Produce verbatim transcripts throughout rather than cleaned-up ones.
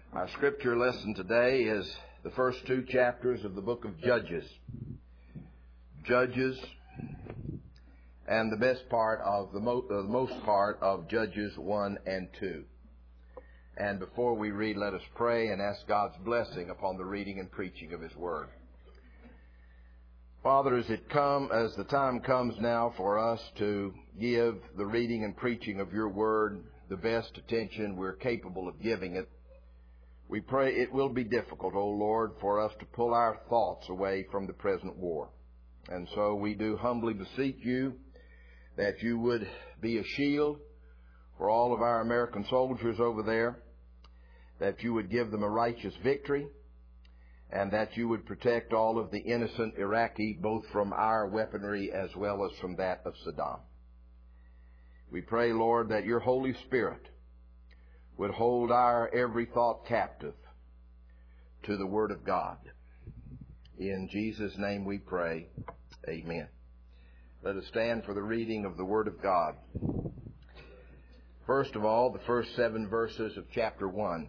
Our scripture lesson today is the first two chapters of the book of Judges. Judges and the best part of the, mo- uh, the most part of Judges one and two. And before we read, let us pray and ask God's blessing upon the reading and preaching of His Word. Father, as it come, as the time comes now for us to give the reading and preaching of Your Word the best attention we're capable of giving it, we pray it will be difficult, O Lord, for us to pull our thoughts away from the present war. And so we do humbly beseech You that You would be a shield for all of our American soldiers over there, that You would give them a righteous victory, and that You would protect all of the innocent Iraqi, both from our weaponry as well as from that of Saddam. We pray, Lord, that Your Holy Spirit would hold our every thought captive to the Word of God. In Jesus' name we pray. Amen. Let us stand for the reading of the Word of God. First of all, the first seven verses of chapter one.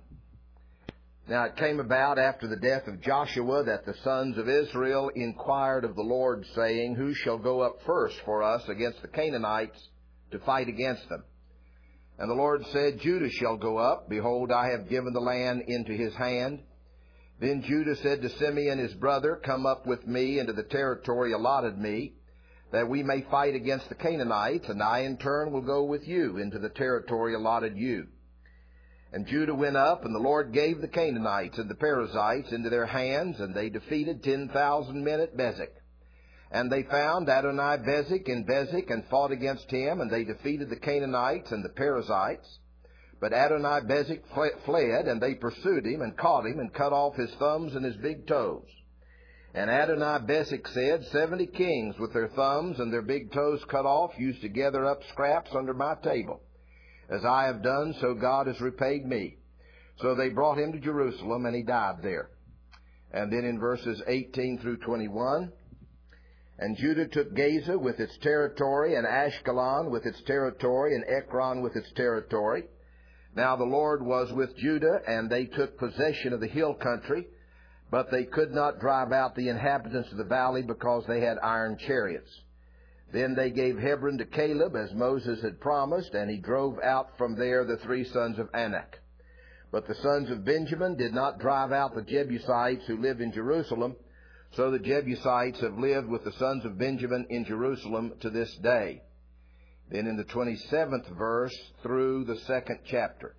Now it came about after the death of Joshua that the sons of Israel inquired of the Lord, saying, Who shall go up first for us against the Canaanites to fight against them? And the Lord said, Judah shall go up. Behold, I have given the land into his hand. Then Judah said to Simeon his brother, Come up with me into the territory allotted me, that we may fight against the Canaanites, and I in turn will go with you into the territory allotted you. And Judah went up, and the Lord gave the Canaanites and the Perizzites into their hands, and they defeated ten thousand men at Bezek. And they found Adoni-Bezek in Bezek, and fought against him, and they defeated the Canaanites and the Perizzites. But Adoni-Bezek fled, and they pursued him, and caught him, and cut off his thumbs and his big toes. And Adoni-Bezek said, Seventy kings with their thumbs and their big toes cut off used to gather up scraps under my table. As I have done, so God has repaid me. So they brought him to Jerusalem, and he died there. And then in verses eighteen through twenty-one, And Judah took Gaza with its territory, and Ashkelon with its territory, and Ekron with its territory. Now the Lord was with Judah, and they took possession of the hill country, but they could not drive out the inhabitants of the valley, because they had iron chariots. Then they gave Hebron to Caleb, as Moses had promised, and he drove out from there the three sons of Anak. But the sons of Benjamin did not drive out the Jebusites who lived in Jerusalem, so the Jebusites have lived with the sons of Benjamin in Jerusalem to this day. Then in the twenty-seventh verse through the second chapter.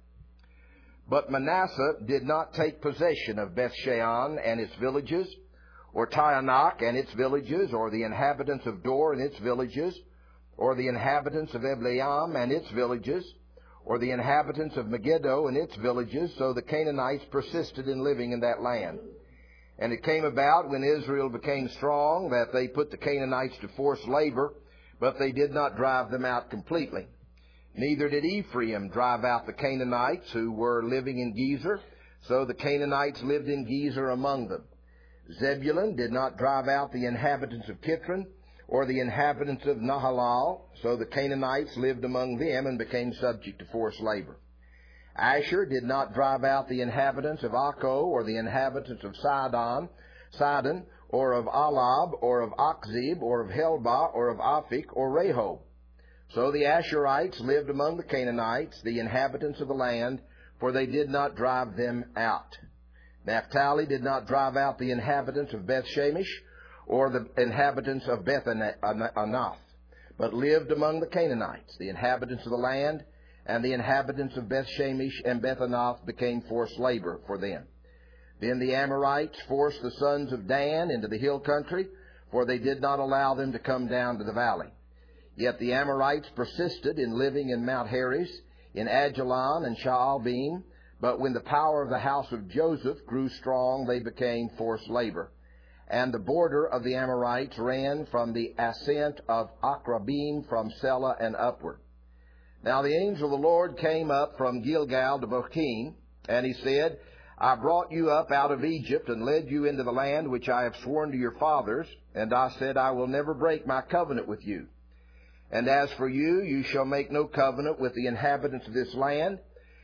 But Manasseh did not take possession of Bethshean and its villages, or Taanach and its villages, or the inhabitants of Dor and its villages, or the inhabitants of Ebleam and its villages, or the inhabitants of Megiddo and its villages. So the Canaanites persisted in living in that land. And it came about when Israel became strong that they put the Canaanites to forced labor, but they did not drive them out completely. Neither did Ephraim drive out the Canaanites who were living in Gezer, so the Canaanites lived in Gezer among them. Zebulun did not drive out the inhabitants of Kitron, or the inhabitants of Nahalal, so the Canaanites lived among them and became subject to forced labor. Asher did not drive out the inhabitants of Akko, or the inhabitants of Sidon, Sidon, or of Alab, or of Akzib, or of Helbah, or of Aphik, or Rehob. So the Asherites lived among the Canaanites, the inhabitants of the land, for they did not drive them out. Naphtali did not drive out the inhabitants of Bethshemesh, or the inhabitants of Beth-Anath, but lived among the Canaanites, the inhabitants of the land, and the inhabitants of Bethshemesh and Beth-Anath became forced labor for them. Then the Amorites forced the sons of Dan into the hill country, for they did not allow them to come down to the valley. Yet the Amorites persisted in living in Mount Heres, in Ajalon and Shaalbim, but when the power of the house of Joseph grew strong, they became forced labor. And the border of the Amorites ran from the ascent of Akrabim from Selah and upward. Now the angel of the Lord came up from Gilgal to Bochim, and he said, I brought you up out of Egypt and led you into the land which I have sworn to your fathers, and I said, I will never break my covenant with you. And as for you, you shall make no covenant with the inhabitants of this land.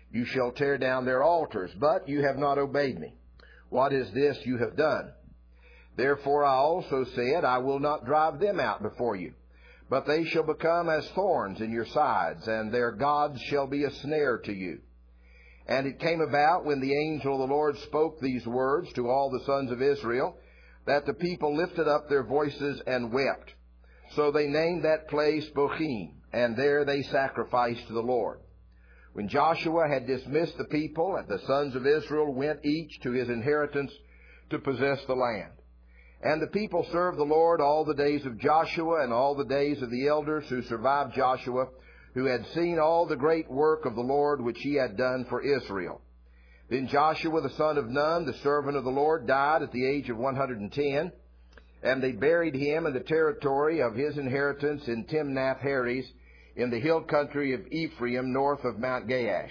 You shall tear down their altars, but you have not obeyed me. What is this you have done? Therefore I also said, I will not drive them out before you, but they shall become as thorns in your sides, and their gods shall be a snare to you. And it came about, when the angel of the Lord spoke these words to all the sons of Israel, that the people lifted up their voices and wept. So they named that place Bochim, and there they sacrificed to the Lord. When Joshua had dismissed the people, and the sons of Israel went each to his inheritance to possess the land. And the people served the Lord all the days of Joshua and all the days of the elders who survived Joshua, who had seen all the great work of the Lord which he had done for Israel. Then Joshua the son of Nun, the servant of the Lord, died at the age of one hundred ten, and they buried him in the territory of his inheritance in Timnath-Heres, in the hill country of Ephraim, north of Mount Gaash.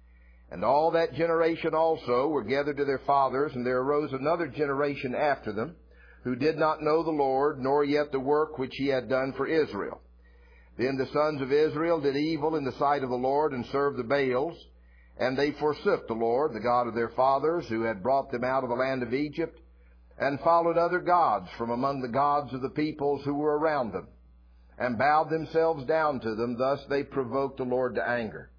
And all that generation also were gathered to their fathers, and there arose another generation after them, who did not know the Lord, nor yet the work which he had done for Israel. Then the sons of Israel did evil in the sight of the Lord, and served the Baals, and they forsook the Lord, the God of their fathers, who had brought them out of the land of Egypt, and followed other gods from among the gods of the peoples who were around them, and bowed themselves down to them. Thus they provoked the Lord to anger.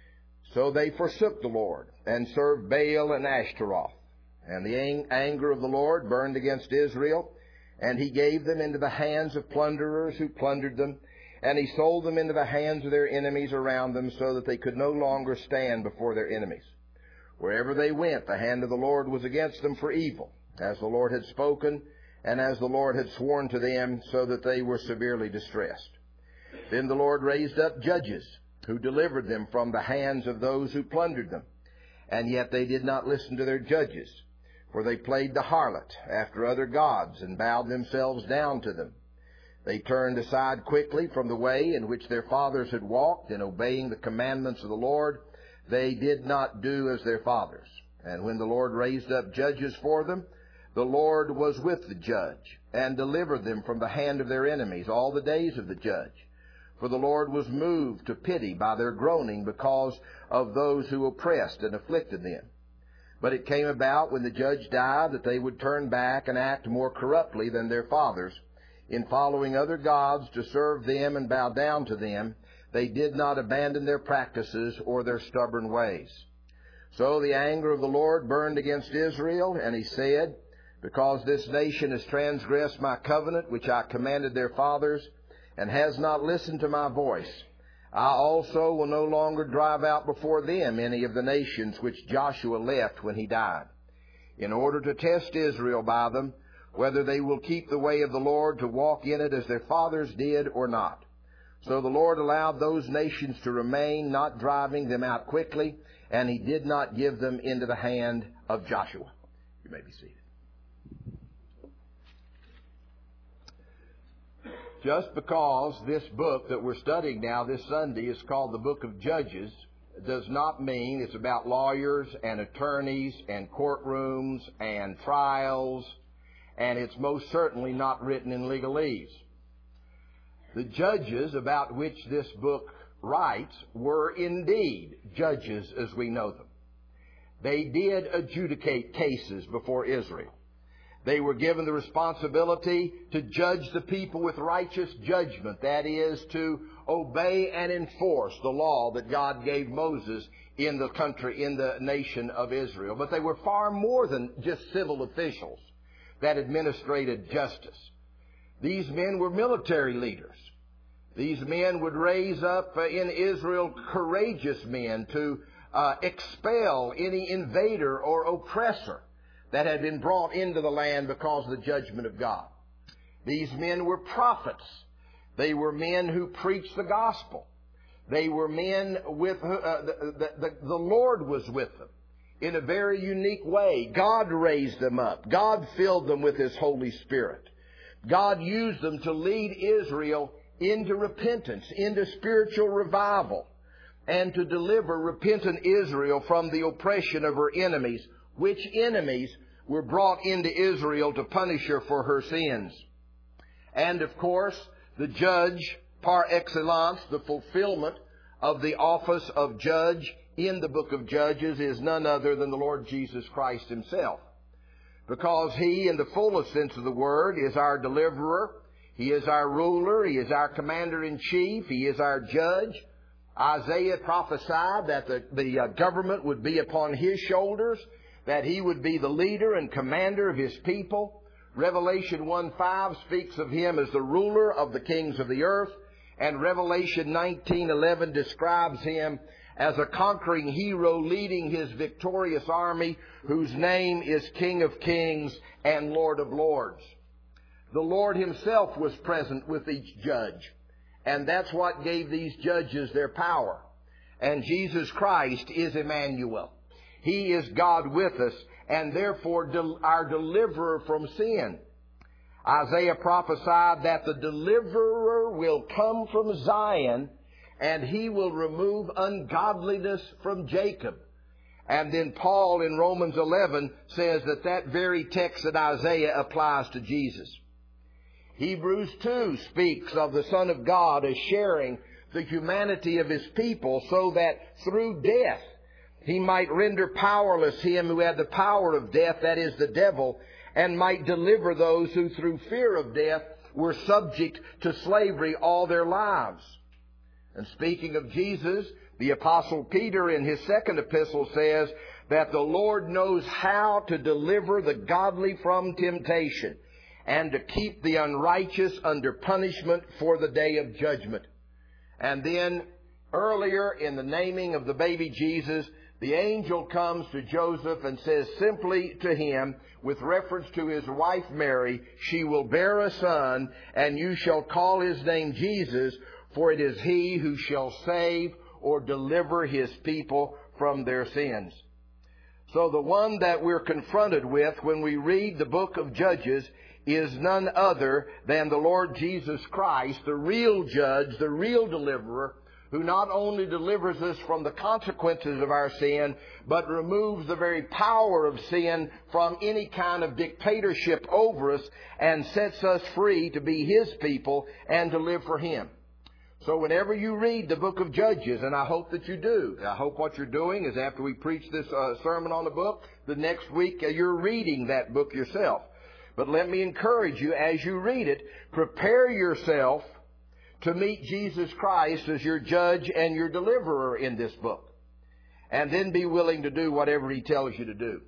So they forsook the Lord, and served Baal and Ashtaroth. And the anger of the Lord burned against Israel, and he gave them into the hands of plunderers who plundered them, and he sold them into the hands of their enemies around them, so that they could no longer stand before their enemies. Wherever they went, the hand of the Lord was against them for evil, as the Lord had spoken, and as the Lord had sworn to them, so that they were severely distressed. Then the Lord raised up judges, who delivered them from the hands of those who plundered them. And yet they did not listen to their judges, for they played the harlot after other gods, and bowed themselves down to them. They turned aside quickly from the way in which their fathers had walked, in obeying the commandments of the Lord. They did not do as their fathers. And when the Lord raised up judges for them, the Lord was with the judge, and delivered them from the hand of their enemies all the days of the judge. For the Lord was moved to pity by their groaning, because of those who oppressed and afflicted them. But it came about, when the judge died, that they would turn back and act more corruptly than their fathers, in following other gods to serve them and bow down to them. They did not abandon their practices or their stubborn ways. So the anger of the Lord burned against Israel, and he said, Because this nation has transgressed my covenant, which I commanded their fathers, and has not listened to my voice, I also will no longer drive out before them any of the nations which Joshua left when he died, in order to test Israel by them, whether they will keep the way of the Lord to walk in it as their fathers did or not. So the Lord allowed those nations to remain, not driving them out quickly, and he did not give them into the hand of Joshua. You may be seated. Just because this book that we're studying now this Sunday is called the Book of Judges does not mean it's about lawyers and attorneys and courtrooms and trials, and it's most certainly not written in legalese. The judges about which this book writes were indeed judges as we know them. They did adjudicate cases before Israel. They were given the responsibility to judge the people with righteous judgment, that is, to obey and enforce the law that God gave Moses in the country, in the nation of Israel. But they were far more than just civil officials that administrated justice. These men were military leaders. These men would raise up uh, in Israel courageous men to uh, expel any invader or oppressor that had been brought into the land because of the judgment of God. These men were prophets. They were men who preached the gospel. They were men with uh, the, the, the, the Lord was with them in a very unique way. God raised them up. God filled them with His Holy Spirit. God used them to lead Israel into repentance, into spiritual revival, and to deliver repentant Israel from the oppression of her enemies, which enemies were brought into Israel to punish her for her sins. And, of course, the judge par excellence, the fulfillment of the office of judge in the book of Judges is none other than the Lord Jesus Christ himself. Because he, in the fullest sense of the word, is our deliverer. He is our ruler. He is our commander-in-chief. He is our judge. Isaiah prophesied that the, the uh, government would be upon his shoulders, that he would be the leader and commander of his people. Revelation one five speaks of him as the ruler of the kings of the earth, and Revelation nineteen eleven describes him as a conquering hero leading his victorious army, whose name is King of Kings and Lord of Lords. The Lord himself was present with each judge, and that's what gave these judges their power. And Jesus Christ is Emmanuel. He is God with us, and therefore del- our deliverer from sin. Isaiah prophesied that the deliverer will come from Zion, and he will remove ungodliness from Jacob. And then Paul in Romans eleven says that that very text in Isaiah applies to Jesus. Hebrews two speaks of the Son of God as sharing the humanity of his people, so that through death he might render powerless him who had the power of death, that is the devil, and might deliver those who through fear of death were subject to slavery all their lives. And speaking of Jesus, the Apostle Peter in his second epistle says that the Lord knows how to deliver the godly from temptation and to keep the unrighteous under punishment for the day of judgment. And then earlier in the naming of the baby Jesus, the angel comes to Joseph and says simply to him, with reference to his wife Mary, she will bear a son, and you shall call his name Jesus, for it is he who shall save or deliver his people from their sins. So the one that we're confronted with when we read the book of Judges is none other than the Lord Jesus Christ, the real judge, the real deliverer, who not only delivers us from the consequences of our sin, but removes the very power of sin from any kind of dictatorship over us and sets us free to be his people and to live for him. So whenever you read the book of Judges, and I hope that you do, I hope what you're doing is after we preach this uh, sermon on the book, the next week uh, you're reading that book yourself. But let me encourage you, as you read it, prepare yourself to meet Jesus Christ as your judge and your deliverer in this book. And then be willing to do whatever he tells you to do.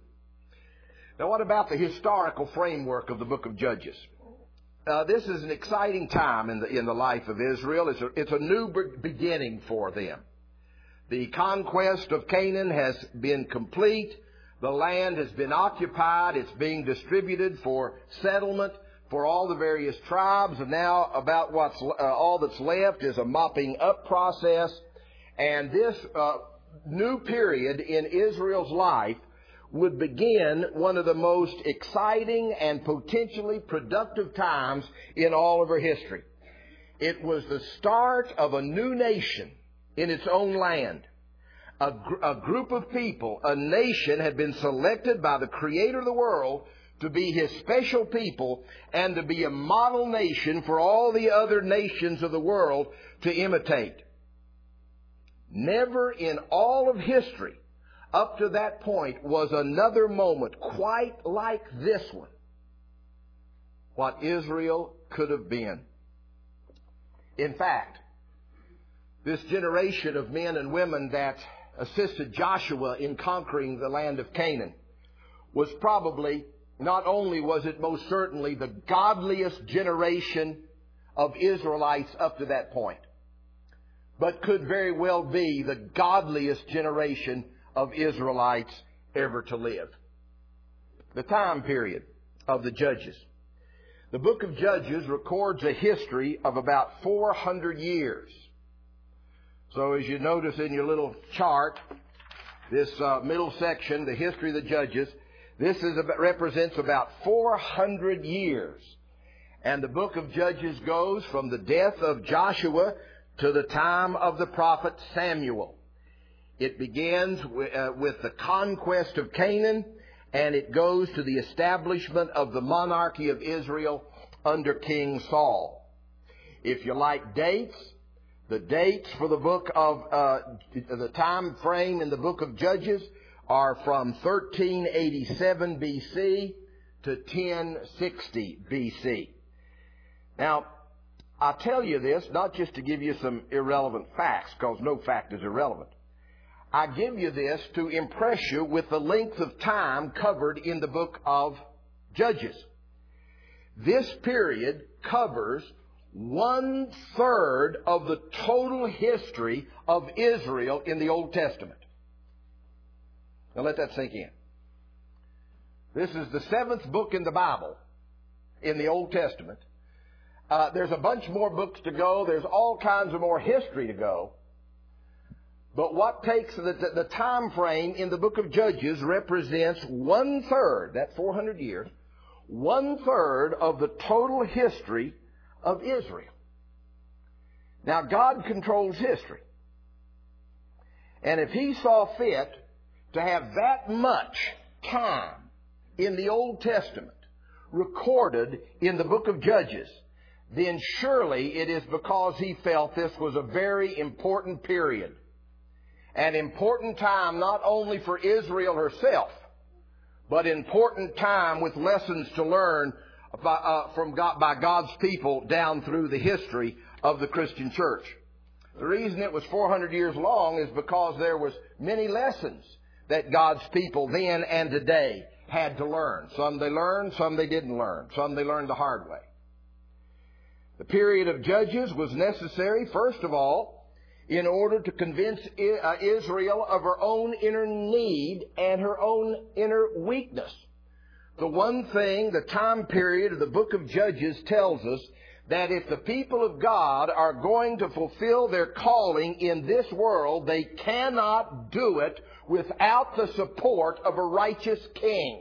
Now, what about the historical framework of the book of Judges? Uh, this is an exciting time in the in the life of Israel. It's a, it's a new beginning for them. The conquest of Canaan has been complete. The land has been occupied. It's being distributed for settlement for all the various tribes. And now about what's uh, all that's left is a mopping up process. And this uh, new period in Israel's life would begin one of the most exciting and potentially productive times in all of her history. It was the start of a new nation in its own land. A, gr- a group of people, a nation, had been selected by the Creator of the world to be his special people and to be a model nation for all the other nations of the world to imitate. Never in all of history up to that point was another moment quite like this one, what Israel could have been. In fact, this generation of men and women that assisted Joshua in conquering the land of Canaan was probably, not only was it most certainly the godliest generation of Israelites up to that point, but could very well be the godliest generation of Israelites ever to live. The time period of the Judges. The book of Judges records a history of about four hundred years. So as you notice in your little chart, this uh, middle section, the history of the Judges, this is about, represents about four hundred years. And the book of Judges goes from the death of Joshua to the time of the prophet Samuel. It begins with, uh, with the conquest of Canaan, and it goes to the establishment of the monarchy of Israel under King Saul. If you like dates, The dates for the book of, uh, the time frame in the book of Judges are from thirteen eighty-seven B C to ten sixty B C. Now, I tell you this not just to give you some irrelevant facts, because no fact is irrelevant. I give you this to impress you with the length of time covered in the book of Judges. This period covers one third of the total history of Israel in the Old Testament. Now let that sink in. This is the seventh book in the Bible, in the Old Testament. Uh, there's a bunch more books to go. There's all kinds of more history to go. But what takes the, the, the time frame in the book of Judges represents one third, that's four hundred years, one third of the total history of Israel. Now, God controls history. And if He saw fit to have that much time in the Old Testament recorded in the book of Judges, then surely it is because He felt this was a very important period. An important time not only for Israel herself, but important time with lessons to learn by, uh, from God, by God's people down through the history of the Christian church. The reason it was four hundred years long is because there was many lessons that God's people then and today had to learn. Some they learned, some they didn't learn. Some they learned the hard way. The period of Judges was necessary, first of all, in order to convince Israel of her own inner need and her own inner weakness. The one thing, the time period of the book of Judges tells us that if the people of God are going to fulfill their calling in this world, they cannot do it without the support of a righteous king.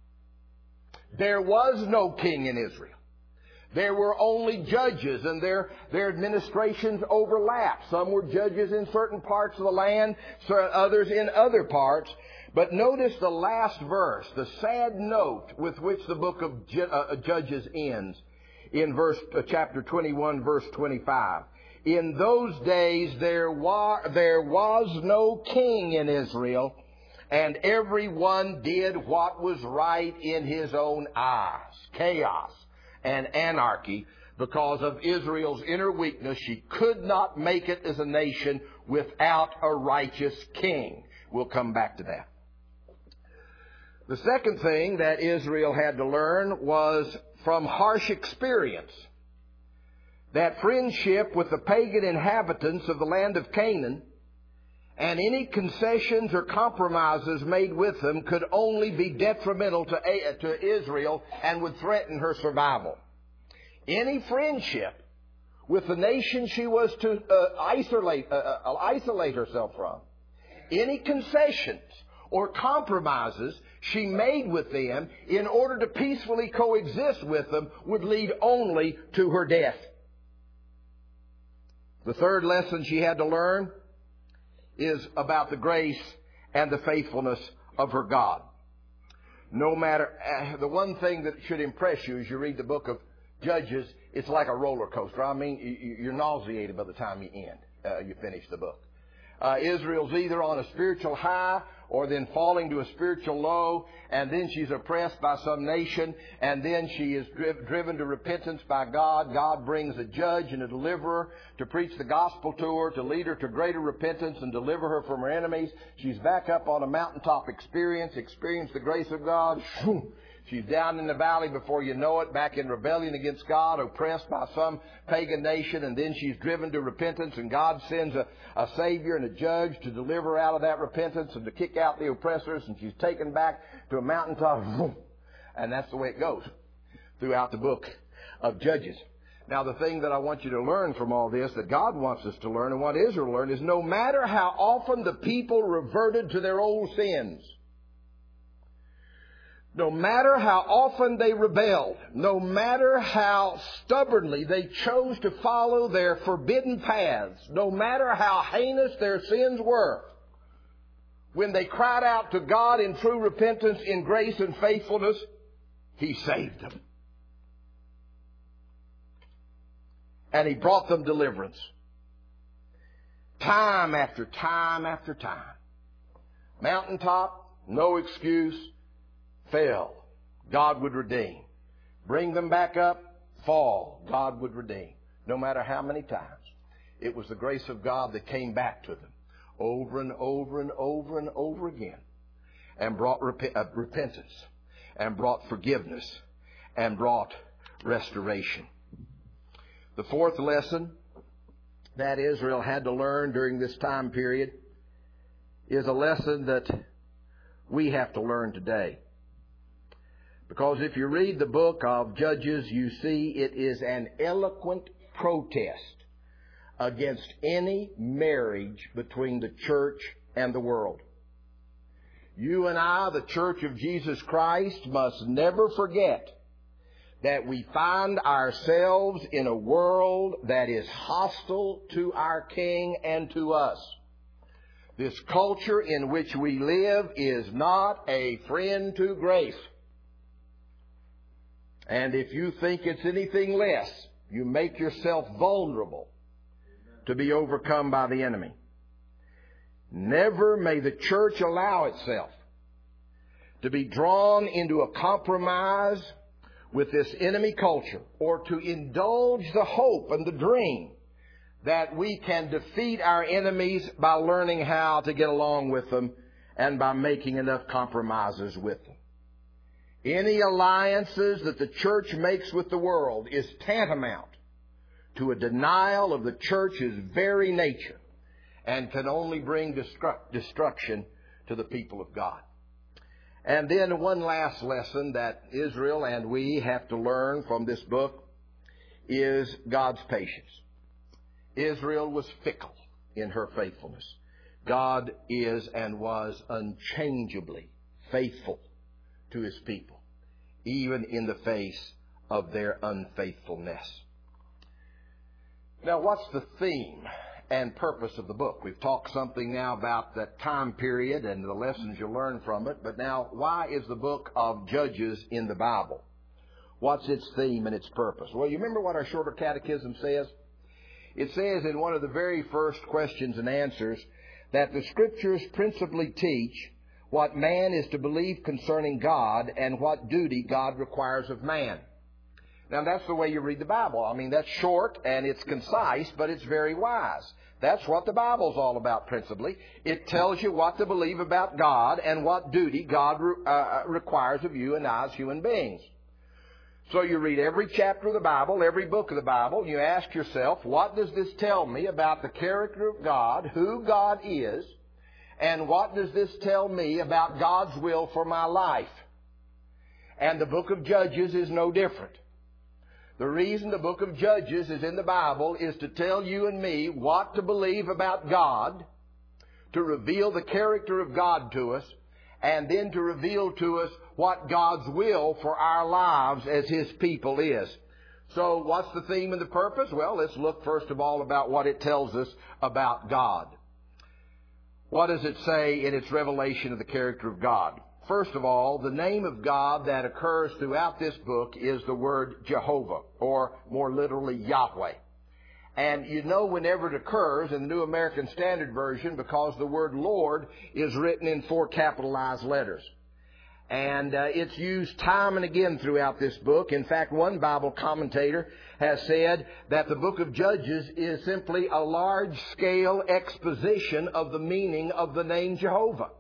There was no king in Israel. There were only judges, and their, their administrations overlapped. Some were judges in certain parts of the land, others in other parts. But notice the last verse, the sad note with which the book of Judges ends in verse uh, chapter twenty-one, verse twenty-five. In those days there was, there was no king in Israel, and everyone did what was right in his own eyes. Chaos and anarchy because of Israel's inner weakness. She could not make it as a nation without a righteous king. We'll come back to that. The second thing that Israel had to learn was from harsh experience that friendship with the pagan inhabitants of the land of Canaan and any concessions or compromises made with them could only be detrimental to, to Israel and would threaten her survival. Any friendship with the nation she was to uh, isolate, uh, uh, isolate herself from, any concessions or compromises she made with them in order to peacefully coexist with them would lead only to her death. The third lesson she had to learn is about the grace and the faithfulness of her God. No matter, uh, the one thing that should impress you as you read the book of Judges, it's like a roller coaster. I mean, you, you're nauseated by the time you end, uh, you finish the book. Uh, Israel's either on a spiritual high or then falling to a spiritual low, and then she's oppressed by some nation, and then she is dri- driven to repentance by God. God brings a judge and a deliverer to preach the gospel to her, to lead her to greater repentance and deliver her from her enemies. She's back up on a mountaintop experience, experience the grace of God. She's down in the valley before you know it, back in rebellion against God, oppressed by some pagan nation, and then she's driven to repentance, and God sends a, a Savior and a judge to deliver her out of that repentance and to kick out the oppressors, and she's taken back to a mountaintop, and that's the way it goes throughout the book of Judges. Now, the thing that I want you to learn from all this, that God wants us to learn and what Israel learned, is no matter how often the people reverted to their old sins, no matter how often they rebelled, no matter how stubbornly they chose to follow their forbidden paths, no matter how heinous their sins were, when they cried out to God in true repentance, in grace and faithfulness, He saved them. And He brought them deliverance. Time after time after time. Mountaintop, no excuse, fell. God would redeem. Bring them back up, fall. God would redeem. No matter how many times. It was the grace of God that came back to them over and over and over and over again and brought rep- uh, repentance and brought forgiveness and brought restoration. The fourth lesson that Israel had to learn during this time period is a lesson that we have to learn today. Because if you read the book of Judges, you see it is an eloquent protest against any marriage between the church and the world. You and I, the Church of Jesus Christ, must never forget that we find ourselves in a world that is hostile to our King and to us. This culture in which we live is not a friend to grace. And if you think it's anything less, you make yourself vulnerable to be overcome by the enemy. Never may the church allow itself to be drawn into a compromise with this enemy culture, or to indulge the hope and the dream that we can defeat our enemies by learning how to get along with them and by making enough compromises with them. Any alliances that the church makes with the world is tantamount to a denial of the church's very nature and can only bring destru- destruction to the people of God. And then one last lesson that Israel and we have to learn from this book is God's patience. Israel was fickle in her faithfulness. God is and was unchangeably faithful to His people, even in the face of their unfaithfulness. Now, what's the theme and purpose of the book? We've talked something now about that time period and the lessons you learn from it, but now, why is the book of Judges in the Bible? What's its theme and its purpose? Well, you remember what our shorter catechism says? It says in one of the very first questions and answers that the Scriptures principally teach what man is to believe concerning God and what duty God requires of man. Now, that's the way you read the Bible. I mean, that's short and it's concise, but it's very wise. That's what the Bible's all about principally. It tells you what to believe about God and what duty God uh, requires of you and I as human beings. So you read every chapter of the Bible, every book of the Bible, and you ask yourself, what does this tell me about the character of God, who God is, and what does this tell me about God's will for my life? And the book of Judges is no different. The reason the book of Judges is in the Bible is to tell you and me what to believe about God, to reveal the character of God to us, and then to reveal to us what God's will for our lives as His people is. So what's the theme and the purpose? Well, let's look first of all about what it tells us about God. What does it say in its revelation of the character of God? First of all, the name of God that occurs throughout this book is the word Jehovah, or more literally Yahweh. And you know whenever it occurs in the New American Standard Version because the word Lord is written in four capitalized letters. And uh, it's used time and again throughout this book. In fact, one Bible commentator has said that the book of Judges is simply a large-scale exposition of the meaning of the name Jehovah.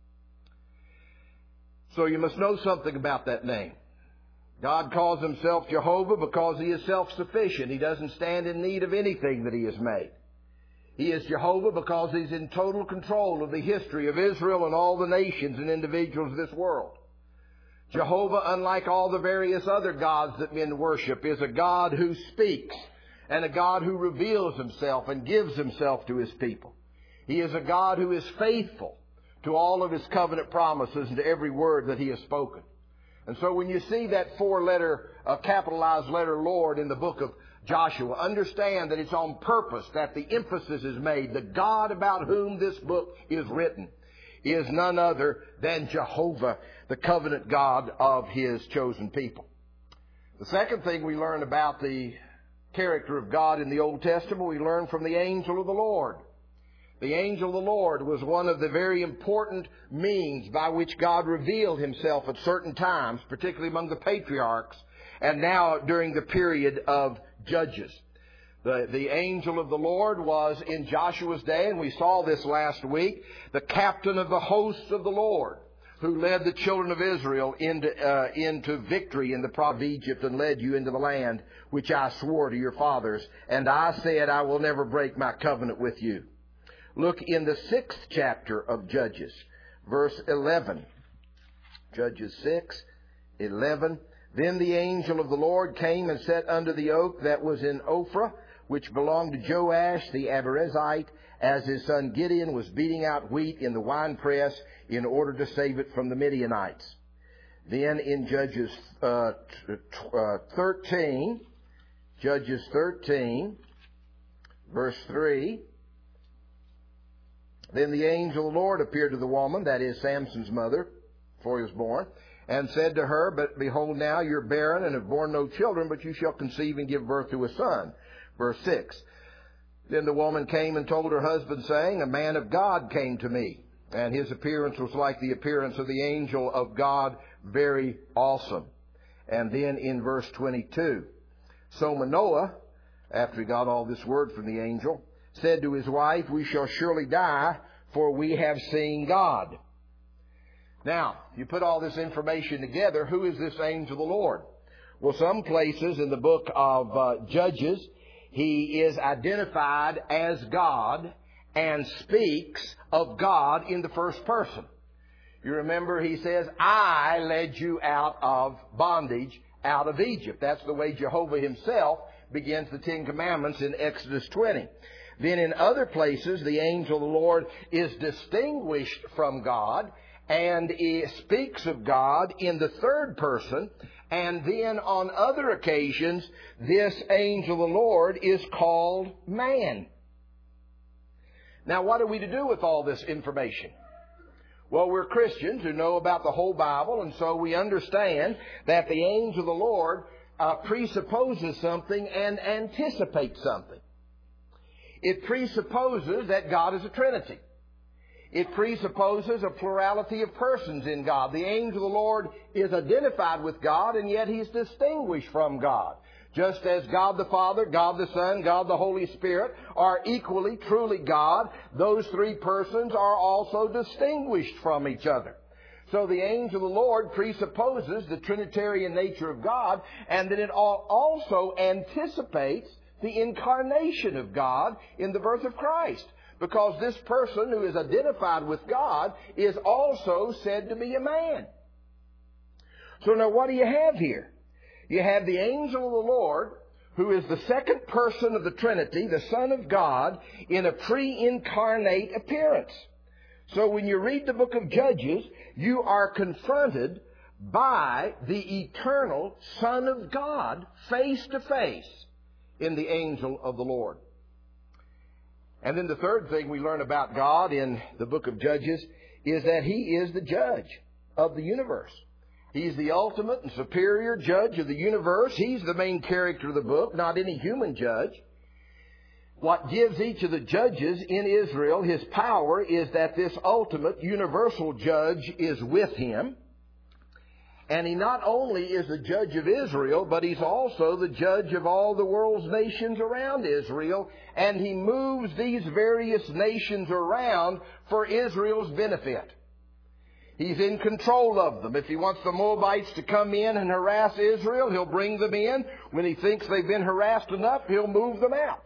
So you must know something about that name. God calls Himself Jehovah because He is self-sufficient. He doesn't stand in need of anything that He has made. He is Jehovah because He's in total control of the history of Israel and all the nations and individuals of this world. Jehovah, unlike all the various other gods that men worship, is a God who speaks and a God who reveals Himself and gives Himself to His people. He is a God who is faithful to all of His covenant promises and to every word that He has spoken. And so when you see that four-letter, uh, capitalized letter Lord in the book of Joshua, understand that it's on purpose that the emphasis is made. The God about whom this book is written is none other than Jehovah, the covenant God of His chosen people. The second thing we learn about the character of God in the Old Testament, we learn from the angel of the Lord. The angel of the Lord was one of the very important means by which God revealed Himself at certain times, particularly among the patriarchs, and now during the period of Judges. The, the angel of the Lord was in Joshua's day, and we saw this last week, the captain of the hosts of the Lord, who led the children of Israel into, uh, into victory in the province of Egypt and led you into the land which I swore to your fathers. And I said, I will never break my covenant with you. Look in the sixth chapter of Judges, verse eleven. Judges six, eleven. Then the angel of the Lord came and sat under the oak that was in Ophrah, which belonged to Joash the Abiezrite, as his son Gideon was beating out wheat in the winepress in order to save it from the Midianites. Then in Judges uh, t- uh, thirteen, Judges thirteen, verse three, then the angel of the Lord appeared to the woman, that is Samson's mother, before he was born, and said to her, But behold, now you're barren and have borne no children, but you shall conceive and give birth to a son. Verse six, then the woman came and told her husband, saying, A man of God came to me, and his appearance was like the appearance of the angel of God, very awesome. And then in verse twenty-two, so Manoah, after he got all this word from the angel, said to his wife, We shall surely die, for we have seen God. Now, you put all this information together, who is this angel of the Lord? Well, some places in the book of uh, Judges, he is identified as God and speaks of God in the first person. You remember he says, I led you out of bondage, out of Egypt. That's the way Jehovah Himself begins the Ten Commandments in Exodus twenty. Then in other places, the angel of the Lord is distinguished from God, and he speaks of God in the third person. And then on other occasions, this angel of the Lord is called man. Now, what are we to do with all this information? Well, we're Christians who know about the whole Bible, and so we understand that the angel of the Lord uh, presupposes something and anticipates something. It presupposes that God is a Trinity. It presupposes a plurality of persons in God. The angel of the Lord is identified with God, and yet He's distinguished from God. Just as God the Father, God the Son, God the Holy Spirit are equally, truly God, those three persons are also distinguished from each other. So the angel of the Lord presupposes the Trinitarian nature of God, and that it also anticipates the incarnation of God in the birth of Christ. Because this person who is identified with God is also said to be a man. So now what do you have here? You have the angel of the Lord, who is the second person of the Trinity, the Son of God, in a pre-incarnate appearance. So when you read the book of Judges, you are confronted by the eternal Son of God face to face in the angel of the Lord. And then the third thing we learn about God in the book of Judges is that He is the judge of the universe. He's the ultimate and superior judge of the universe. He's the main character of the book, not any human judge. What gives each of the judges in Israel his power is that this ultimate universal judge is with him. And he not only is the judge of Israel, but he's also the judge of all the world's nations around Israel. And he moves these various nations around for Israel's benefit. He's in control of them. If he wants the Moabites to come in and harass Israel, he'll bring them in. When he thinks they've been harassed enough, he'll move them out.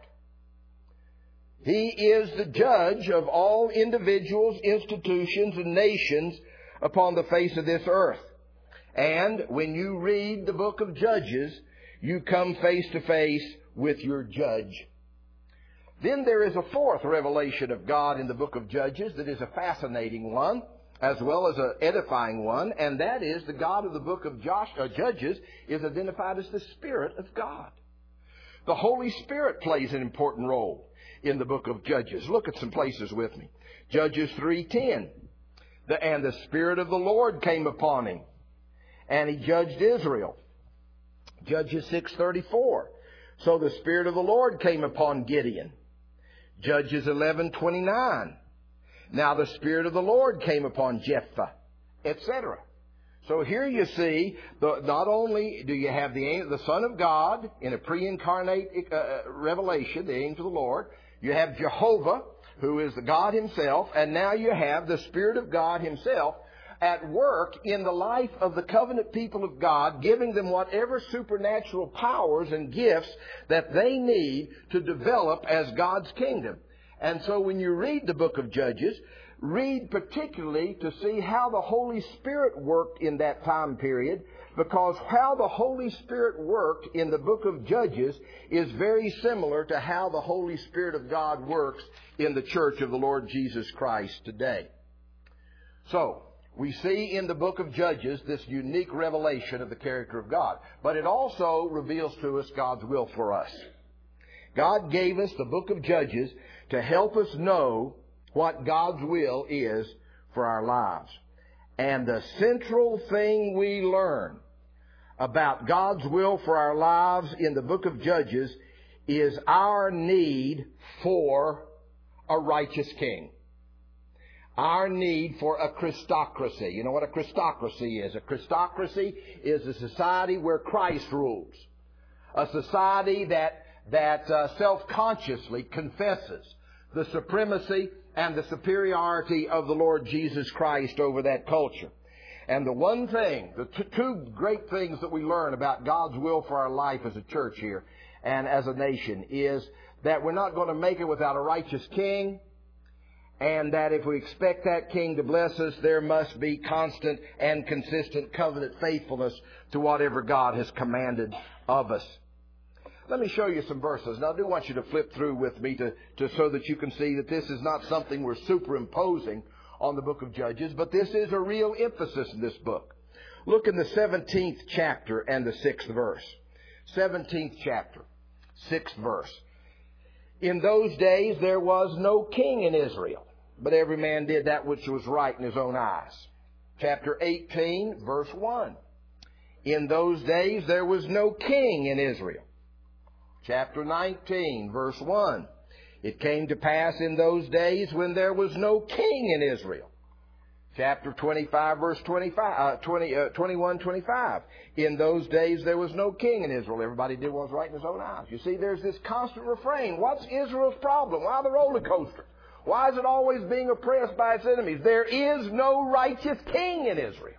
He is the judge of all individuals, institutions, and nations upon the face of this earth. And when you read the book of Judges, you come face to face with your judge. Then there is a fourth revelation of God in the book of Judges that is a fascinating one, as well as an edifying one, and that is the God of the book of Josh, uh, Judges is identified as the Spirit of God. The Holy Spirit plays an important role in the book of Judges. Look at some places with me. Judges three ten. The, and the Spirit of the Lord came upon him, and he judged Israel. Judges six thirty-four. So the Spirit of the Lord came upon Gideon. Judges eleven twenty-nine. Now the Spirit of the Lord came upon Jephthah, et cetera. So here you see, the, not only do you have the, the Son of God in a pre-incarnate uh, revelation, the angel of the Lord, you have Jehovah, who is the God Himself, and now you have the Spirit of God Himself at work in the life of the covenant people of God, giving them whatever supernatural powers and gifts that they need to develop as God's kingdom. And so when you read the book of Judges, read particularly to see how the Holy Spirit worked in that time period, because how the Holy Spirit worked in the book of Judges is very similar to how the Holy Spirit of God works in the church of the Lord Jesus Christ today. So, we see in the book of Judges this unique revelation of the character of God. But it also reveals to us God's will for us. God gave us the book of Judges to help us know what God's will is for our lives. And the central thing we learn about God's will for our lives in the book of Judges is our need for a righteous king. Our need for a Christocracy. You know what a Christocracy is? A Christocracy is a society where Christ rules. A society that, that uh, self-consciously confesses the supremacy and the superiority of the Lord Jesus Christ over that culture. And the one thing, the t- two great things that we learn about God's will for our life as a church here and as a nation is that we're not going to make it without a righteous king, and that if we expect that king to bless us, there must be constant and consistent covenant faithfulness to whatever God has commanded of us. Let me show you some verses. Now, I do want you to flip through with me to, to so that you can see that this is not something we're superimposing on the book of Judges, but this is a real emphasis in this book. Look in the seventeenth chapter and the sixth verse. seventeenth chapter, sixth verse. In those days there was no king in Israel, but every man did that which was right in his own eyes. Chapter eighteen, verse one. In those days there was no king in Israel. Chapter nineteen, verse one. It came to pass in those days when there was no king in Israel. Chapter twenty-five, verse twenty-five, uh, twenty, uh, twenty-one, twenty-five. In those days there was no king in Israel. Everybody did what was right in his own eyes. You see, there's this constant refrain. What's Israel's problem? Why the roller coaster? Why is it always being oppressed by its enemies? There is no righteous king in Israel.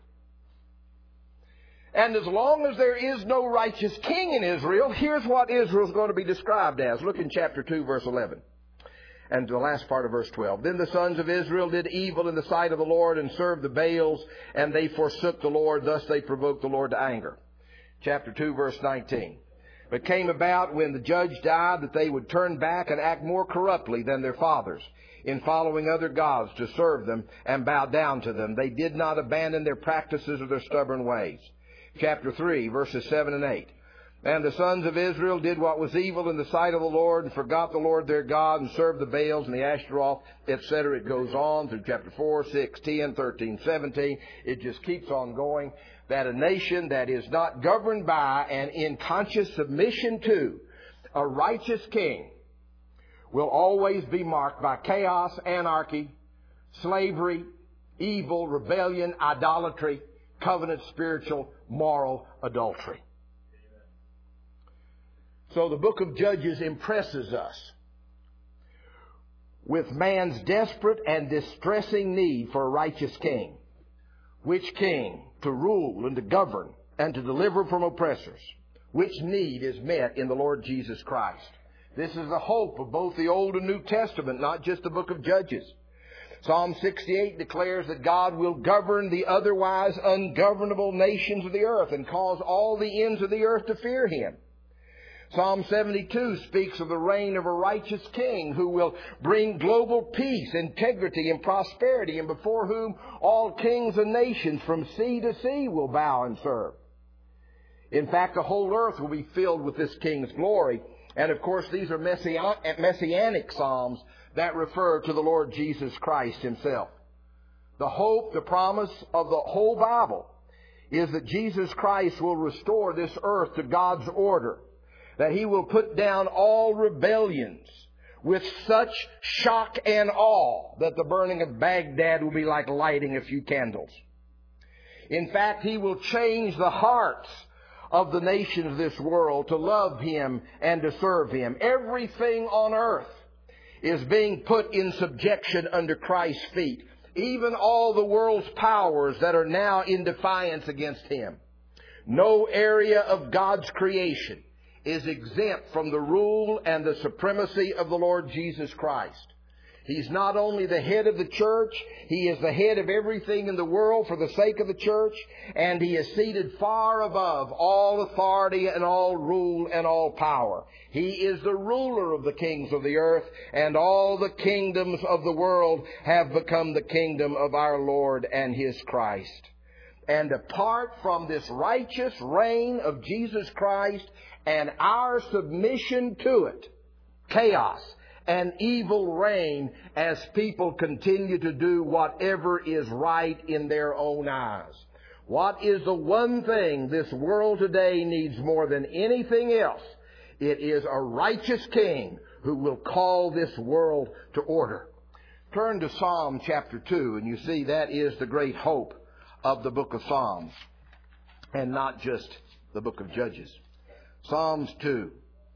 And as long as there is no righteous king in Israel, here's what Israel's going to be described as. Look in chapter two, verse eleven. And the last part of verse twelve. Then the sons of Israel did evil in the sight of the Lord and served the Baals, and they forsook the Lord. Thus they provoked the Lord to anger. Chapter two, verse nineteen. But it came about when the judge died that they would turn back and act more corruptly than their fathers, in following other gods to serve them and bow down to them. They did not abandon their practices or their stubborn ways. Chapter three, verses seven and eight. And the sons of Israel did what was evil in the sight of the Lord, and forgot the Lord their God, and served the Baals and the Ashtaroth, et cetera. It goes on through chapter four, six, ten, thirteen, seventeen. It just keeps on going. That a nation that is not governed by and in conscious submission to a righteous king will always be marked by chaos, anarchy, slavery, evil, rebellion, idolatry, covenant, spiritual, moral adultery. So the book of Judges impresses us with man's desperate and distressing need for a righteous king. Which king to rule and to govern and to deliver from oppressors? Which need is met in the Lord Jesus Christ? This is the hope of both the Old and New Testament, not just the book of Judges. Psalm sixty-eight declares that God will govern the otherwise ungovernable nations of the earth and cause all the ends of the earth to fear Him. Psalm seventy-two speaks of the reign of a righteous king who will bring global peace, integrity, and prosperity, and before whom all kings and nations from sea to sea will bow and serve. In fact, the whole earth will be filled with this king's glory. And of course, these are messianic psalms that refer to the Lord Jesus Christ Himself. The hope, the promise of the whole Bible is that Jesus Christ will restore this earth to God's order, that He will put down all rebellions with such shock and awe that the burning of Baghdad will be like lighting a few candles. In fact, He will change the hearts of the nations of this world to love Him and to serve Him. Everything on earth is being put in subjection under Christ's feet. Even all the world's powers that are now in defiance against Him. No area of God's creation is exempt from the rule and the supremacy of the Lord Jesus Christ. He's not only the head of the church, He is the head of everything in the world for the sake of the church, and He is seated far above all authority and all rule and all power. He is the ruler of the kings of the earth, and all the kingdoms of the world have become the kingdom of our Lord and His Christ. And apart from this righteous reign of Jesus Christ and our submission to it, chaos and evil reign as people continue to do whatever is right in their own eyes. What is the one thing this world today needs more than anything else? It is a righteous king who will call this world to order. Turn to Psalm chapter two, and you see that is the great hope of the book of Psalms, and not just the book of Judges. Psalms two.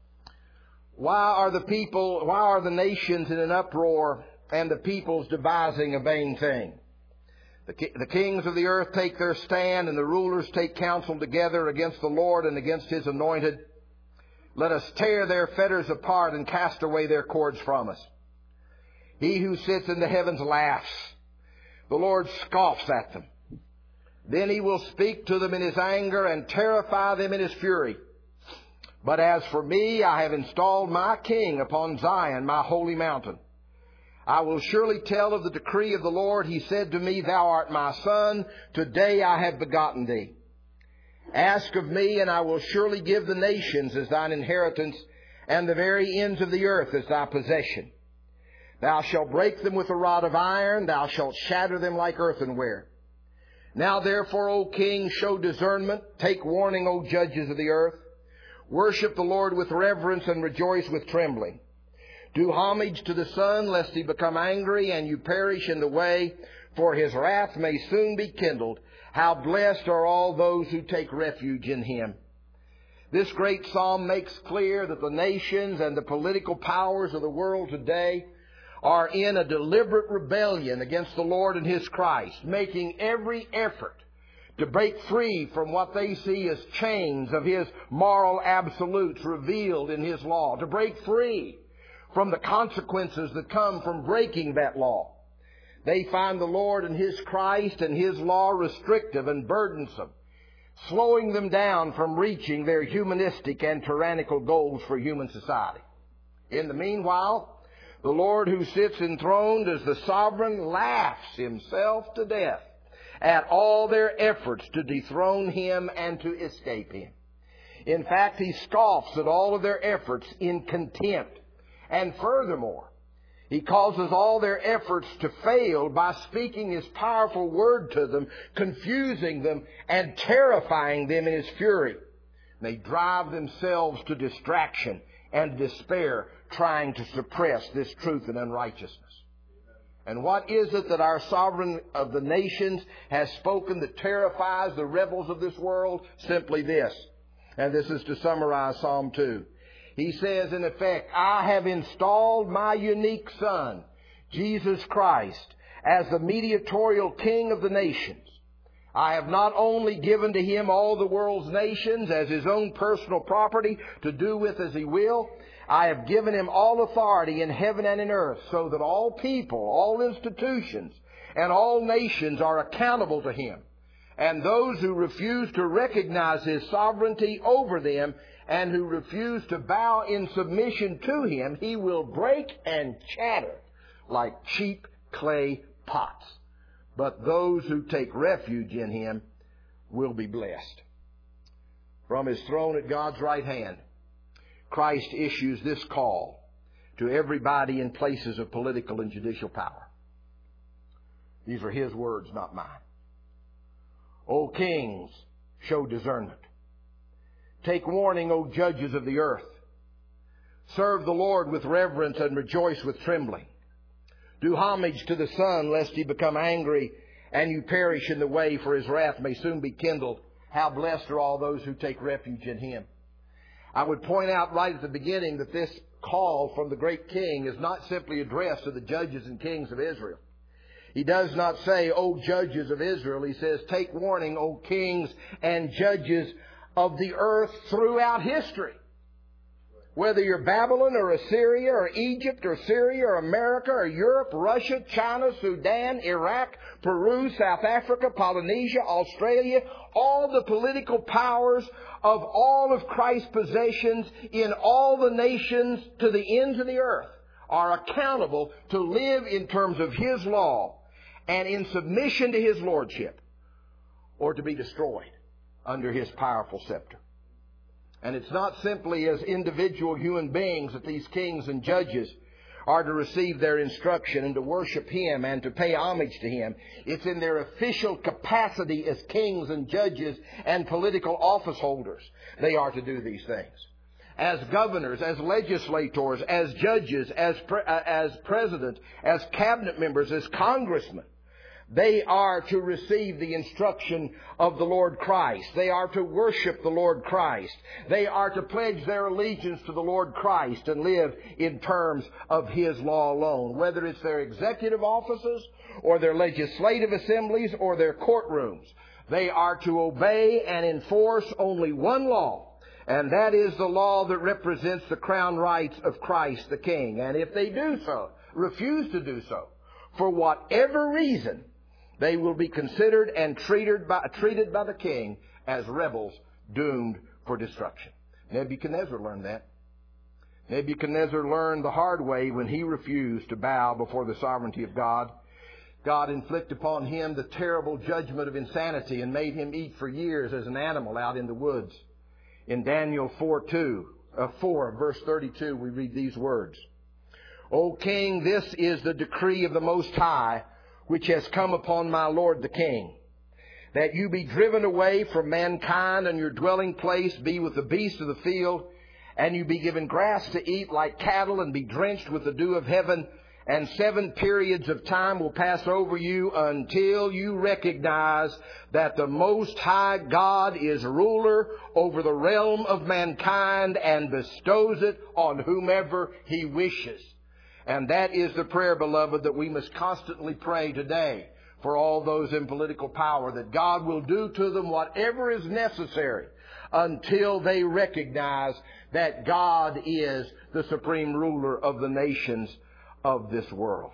Why are the people, why are the nations in an uproar and the peoples devising a vain thing? The, the kings of the earth take their stand and the rulers take counsel together against the Lord and against His anointed. Let us tear their fetters apart and cast away their cords from us. He who sits in the heavens laughs. The Lord scoffs at them. Then He will speak to them in His anger and terrify them in His fury. But as for me, I have installed my king upon Zion, my holy mountain. I will surely tell of the decree of the Lord. He said to me, Thou art my son. Today I have begotten thee. Ask of me, and I will surely give the nations as thine inheritance, and the very ends of the earth as thy possession. Thou shalt break them with a rod of iron. Thou shalt shatter them like earthenware. Now therefore, O king, show discernment. Take warning, O judges of the earth. Worship the Lord with reverence and rejoice with trembling. Do homage to the Son, lest He become angry and you perish in the way, for His wrath may soon be kindled. How blessed are all those who take refuge in Him. This great psalm makes clear that the nations and the political powers of the world today are in a deliberate rebellion against the Lord and His Christ, making every effort to break free from what they see as chains of His moral absolutes revealed in His law, to break free from the consequences that come from breaking that law. They find the Lord and His Christ and His law restrictive and burdensome, slowing them down from reaching their humanistic and tyrannical goals for human society. In the meanwhile, the Lord who sits enthroned as the sovereign laughs Himself to death at all their efforts to dethrone Him and to escape Him. In fact, He scoffs at all of their efforts in contempt. And furthermore, He causes all their efforts to fail by speaking His powerful word to them, confusing them and terrifying them in His fury. They drive themselves to distraction and despair, trying to suppress this truth and unrighteousness. And what is it that our sovereign of the nations has spoken that terrifies the rebels of this world? Simply this. And this is to summarize Psalm two. He says, in effect, I have installed my unique Son, Jesus Christ, as the mediatorial King of the nations. I have not only given to Him all the world's nations as His own personal property to do with as He will. I have given Him all authority in heaven and in earth, so that all people, all institutions, and all nations are accountable to Him. And those who refuse to recognize His sovereignty over them and who refuse to bow in submission to Him, He will break and shatter like cheap clay pots. But those who take refuge in Him will be blessed. From His throne at God's right hand, Christ issues this call to everybody in places of political and judicial power. These are His words, not mine. O kings, show discernment. Take warning, O judges of the earth. Serve the Lord with reverence and rejoice with trembling. Do homage to the Son, lest he become angry and you perish in the way, for his wrath may soon be kindled. How blessed are all those who take refuge in him. I would point out right at the beginning that this call from the great king is not simply addressed to the judges and kings of Israel. He does not say, O judges of Israel. He says, take warning, O kings and judges of the earth throughout history. Whether you're Babylon or Assyria or Egypt or Syria or America or Europe, Russia, China, Sudan, Iraq, Peru, South Africa, Polynesia, Australia, all the political powers of all of Christ's possessions in all the nations to the ends of the earth are accountable to live in terms of His law and in submission to His lordship, or to be destroyed under His powerful scepter. And it's not simply as individual human beings that these kings and judges are to receive their instruction and to worship Him and to pay homage to Him. It's in their official capacity as kings and judges and political office holders they are to do these things. As governors, as legislators, as judges, as pre- uh, as president, as cabinet members, as congressmen, they are to receive the instruction of the Lord Christ. They are to worship the Lord Christ. They are to pledge their allegiance to the Lord Christ and live in terms of His law alone. Whether it's their executive offices or their legislative assemblies or their courtrooms, they are to obey and enforce only one law. And that is the law that represents the crown rights of Christ the King. And if they do so, refuse to do so, for whatever reason, they will be considered and treated by, treated by the king as rebels doomed for destruction. Nebuchadnezzar learned that. Nebuchadnezzar learned the hard way when he refused to bow before the sovereignty of God. God inflicted upon him the terrible judgment of insanity and made him eat for years as an animal out in the woods. In Daniel four, two, uh, four, verse thirty-two, we read these words. O king, this is the decree of the Most High, which has come upon my Lord the King, that you be driven away from mankind, and your dwelling place be with the beasts of the field, and you be given grass to eat like cattle, and be drenched with the dew of heaven, and seven periods of time will pass over you until you recognize that the Most High God is ruler over the realm of mankind and bestows it on whomever He wishes. And that is the prayer, beloved, that we must constantly pray today for all those in political power, that God will do to them whatever is necessary until they recognize that God is the supreme ruler of the nations of this world.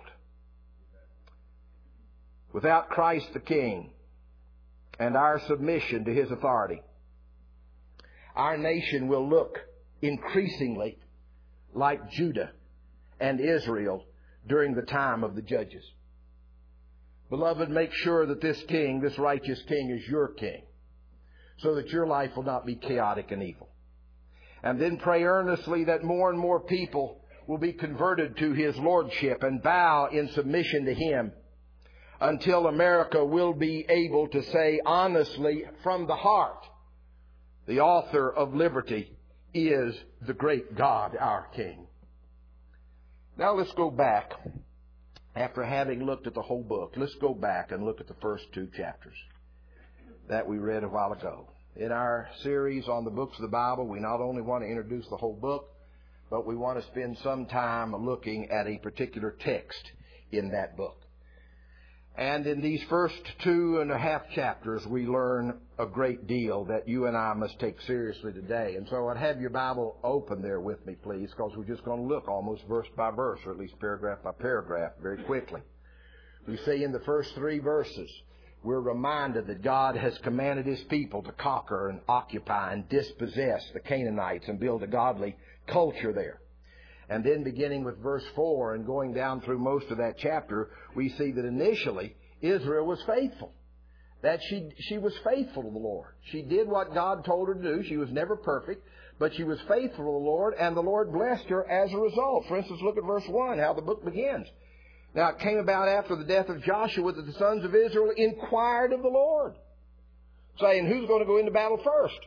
Without Christ the King and our submission to His authority, our nation will look increasingly like Judah and Israel during the time of the judges. Beloved, make sure that this king, this righteous king, is your king, so that your life will not be chaotic and evil. And then pray earnestly that more and more people will be converted to His lordship and bow in submission to Him, until America will be able to say honestly from the heart, the author of liberty is the great God, our King. Now let's go back, after having looked at the whole book, let's go back and look at the first two chapters that we read a while ago. In our series on the books of the Bible, we not only want to introduce the whole book, but we want to spend some time looking at a particular text in that book. And in these first two and a half chapters, we learn a great deal that you and I must take seriously today. And so I'd have your Bible open there with me, please, because we're just going to look almost verse by verse, or at least paragraph by paragraph, very quickly. We see in the first three verses, we're reminded that God has commanded His people to conquer and occupy and dispossess the Canaanites and build a godly culture there. And then beginning with verse four and going down through most of that chapter, we see that initially Israel was faithful. That she she was faithful to the Lord. She did what God told her to do. She was never perfect, but she was faithful to the Lord, and the Lord blessed her as a result. For instance, look at verse one, how the book begins. Now it came about after the death of Joshua that the sons of Israel inquired of the Lord, saying, who's going to go into battle first?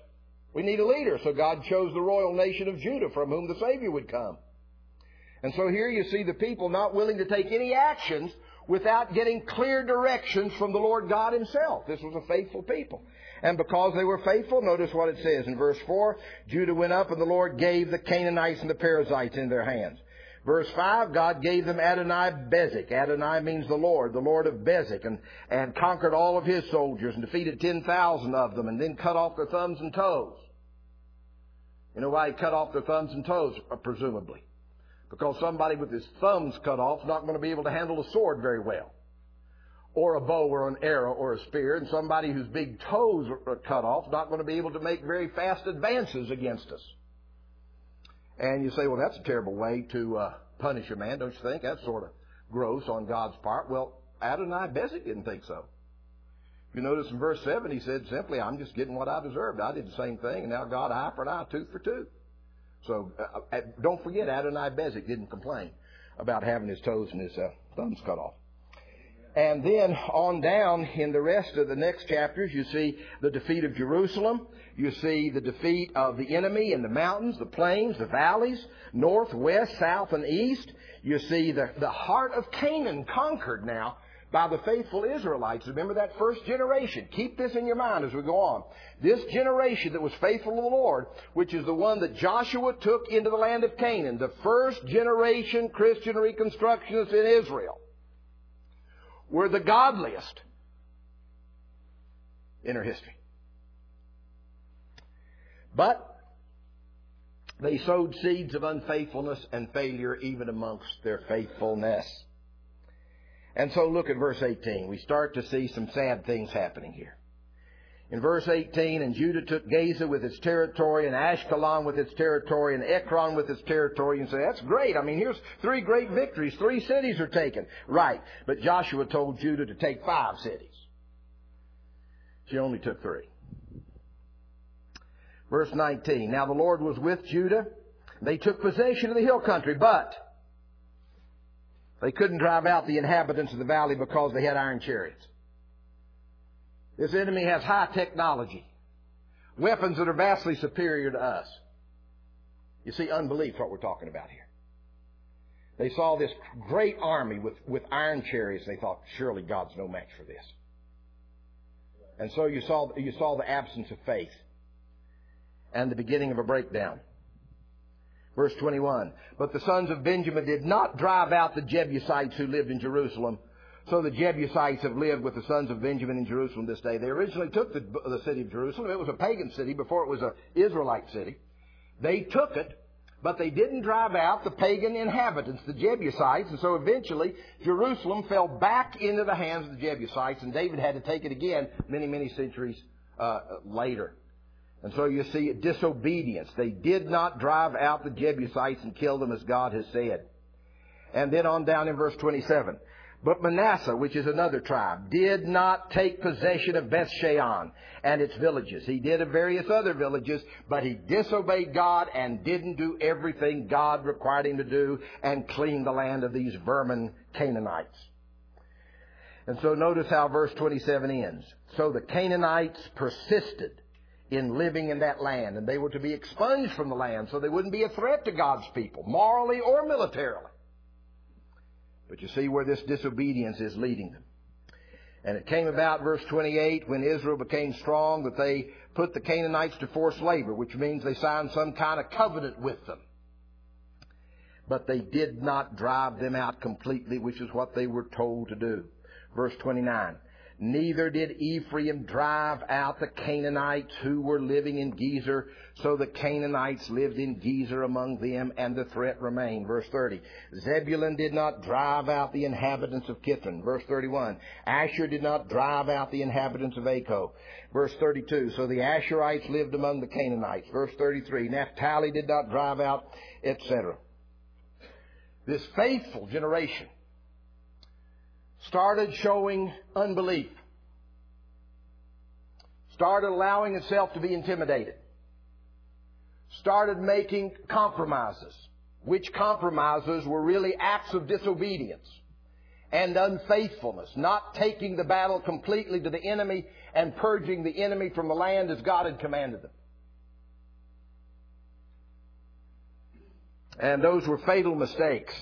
We need a leader. So God chose the royal nation of Judah from whom the Savior would come. And so here you see the people not willing to take any actions without getting clear directions from the Lord God Himself. This was a faithful people. And because they were faithful, notice what it says in verse four, Judah went up and the Lord gave the Canaanites and the Perizzites in their hands. Verse five, God gave them Adonai-Bezek. Adonai means the Lord, the Lord of Bezek, and, and conquered all of his soldiers and defeated ten thousand of them and then cut off their thumbs and toes. You know why he cut off their thumbs and toes, presumably? Because somebody with his thumbs cut off is not going to be able to handle a sword very well, or a bow or an arrow or a spear, and somebody whose big toes are cut off is not going to be able to make very fast advances against us. And you say, well, that's a terrible way to uh, punish a man, don't you think? That's sort of gross on God's part. Well, Adonai-Bezek didn't think so. If you notice in verse seven, he said simply, I'm just getting what I deserved. I did the same thing, and now God, eye for an eye, tooth for tooth. So uh, don't forget, Adonai-Bezek didn't complain about having his toes and his uh, thumbs cut off. And then on down in the rest of the next chapters, you see the defeat of Jerusalem. You see the defeat of the enemy in the mountains, the plains, the valleys, north, west, south, and east. You see the, the heart of Canaan conquered now by the faithful Israelites. Remember that first generation. Keep this in your mind as we go on. This generation that was faithful to the Lord, which is the one that Joshua took into the land of Canaan, the first generation Christian Reconstructionists in Israel, were the godliest in our history. But they sowed seeds of unfaithfulness and failure even amongst their faithfulness. And so look at verse eighteen. We start to see some sad things happening here. In verse eighteen, and Judah took Gaza with its territory, and Ashkelon with its territory, and Ekron with its territory. And say, that's great. I mean, here's three great victories. Three cities are taken. Right. But Joshua told Judah to take five cities. She only took three. Verse nineteen, now the Lord was with Judah. They took possession of the hill country, but they couldn't drive out the inhabitants of the valley because they had iron chariots. This enemy has high technology, weapons that are vastly superior to us. You see, unbelief is what we're talking about here. They saw this great army with, with iron chariots. They thought, surely God's no match for this. And so you saw, you saw the absence of faith and the beginning of a breakdown. Verse twenty-one, but the sons of Benjamin did not drive out the Jebusites who lived in Jerusalem. So the Jebusites have lived with the sons of Benjamin in Jerusalem this day. They originally took the, the city of Jerusalem. It was a pagan city before it was an Israelite city. They took it, but they didn't drive out the pagan inhabitants, the Jebusites. And so eventually Jerusalem fell back into the hands of the Jebusites, and David had to take it again many, many centuries uh, later. And so you see disobedience. They did not drive out the Jebusites and kill them as God has said. And then on down in verse twenty-seven. But Manasseh, which is another tribe, did not take possession of Bethshean and its villages. He did of various other villages, but he disobeyed God and didn't do everything God required him to do and clean the land of these vermin Canaanites. And so notice how verse twenty-seven ends. So the Canaanites persisted in living in that land, and they were to be expunged from the land so they wouldn't be a threat to God's people, morally or militarily. But you see where this disobedience is leading them. And it came about, verse twenty-eight, when Israel became strong, that they put the Canaanites to forced labor, which means they signed some kind of covenant with them. But they did not drive them out completely, which is what they were told to do. Verse twenty-nine. Neither did Ephraim drive out the Canaanites who were living in Gezer. So the Canaanites lived in Gezer among them, and the threat remained. Verse thirty. Zebulun did not drive out the inhabitants of Kithon. Verse thirty-one. Asher did not drive out the inhabitants of Acco. Verse thirty-two. So the Asherites lived among the Canaanites. Verse thirty-three. Naphtali did not drive out, et cetera. This faithful generation started showing unbelief, started allowing itself to be intimidated, started making compromises, which compromises were really acts of disobedience and unfaithfulness, not taking the battle completely to the enemy and purging the enemy from the land as God had commanded them. And those were fatal mistakes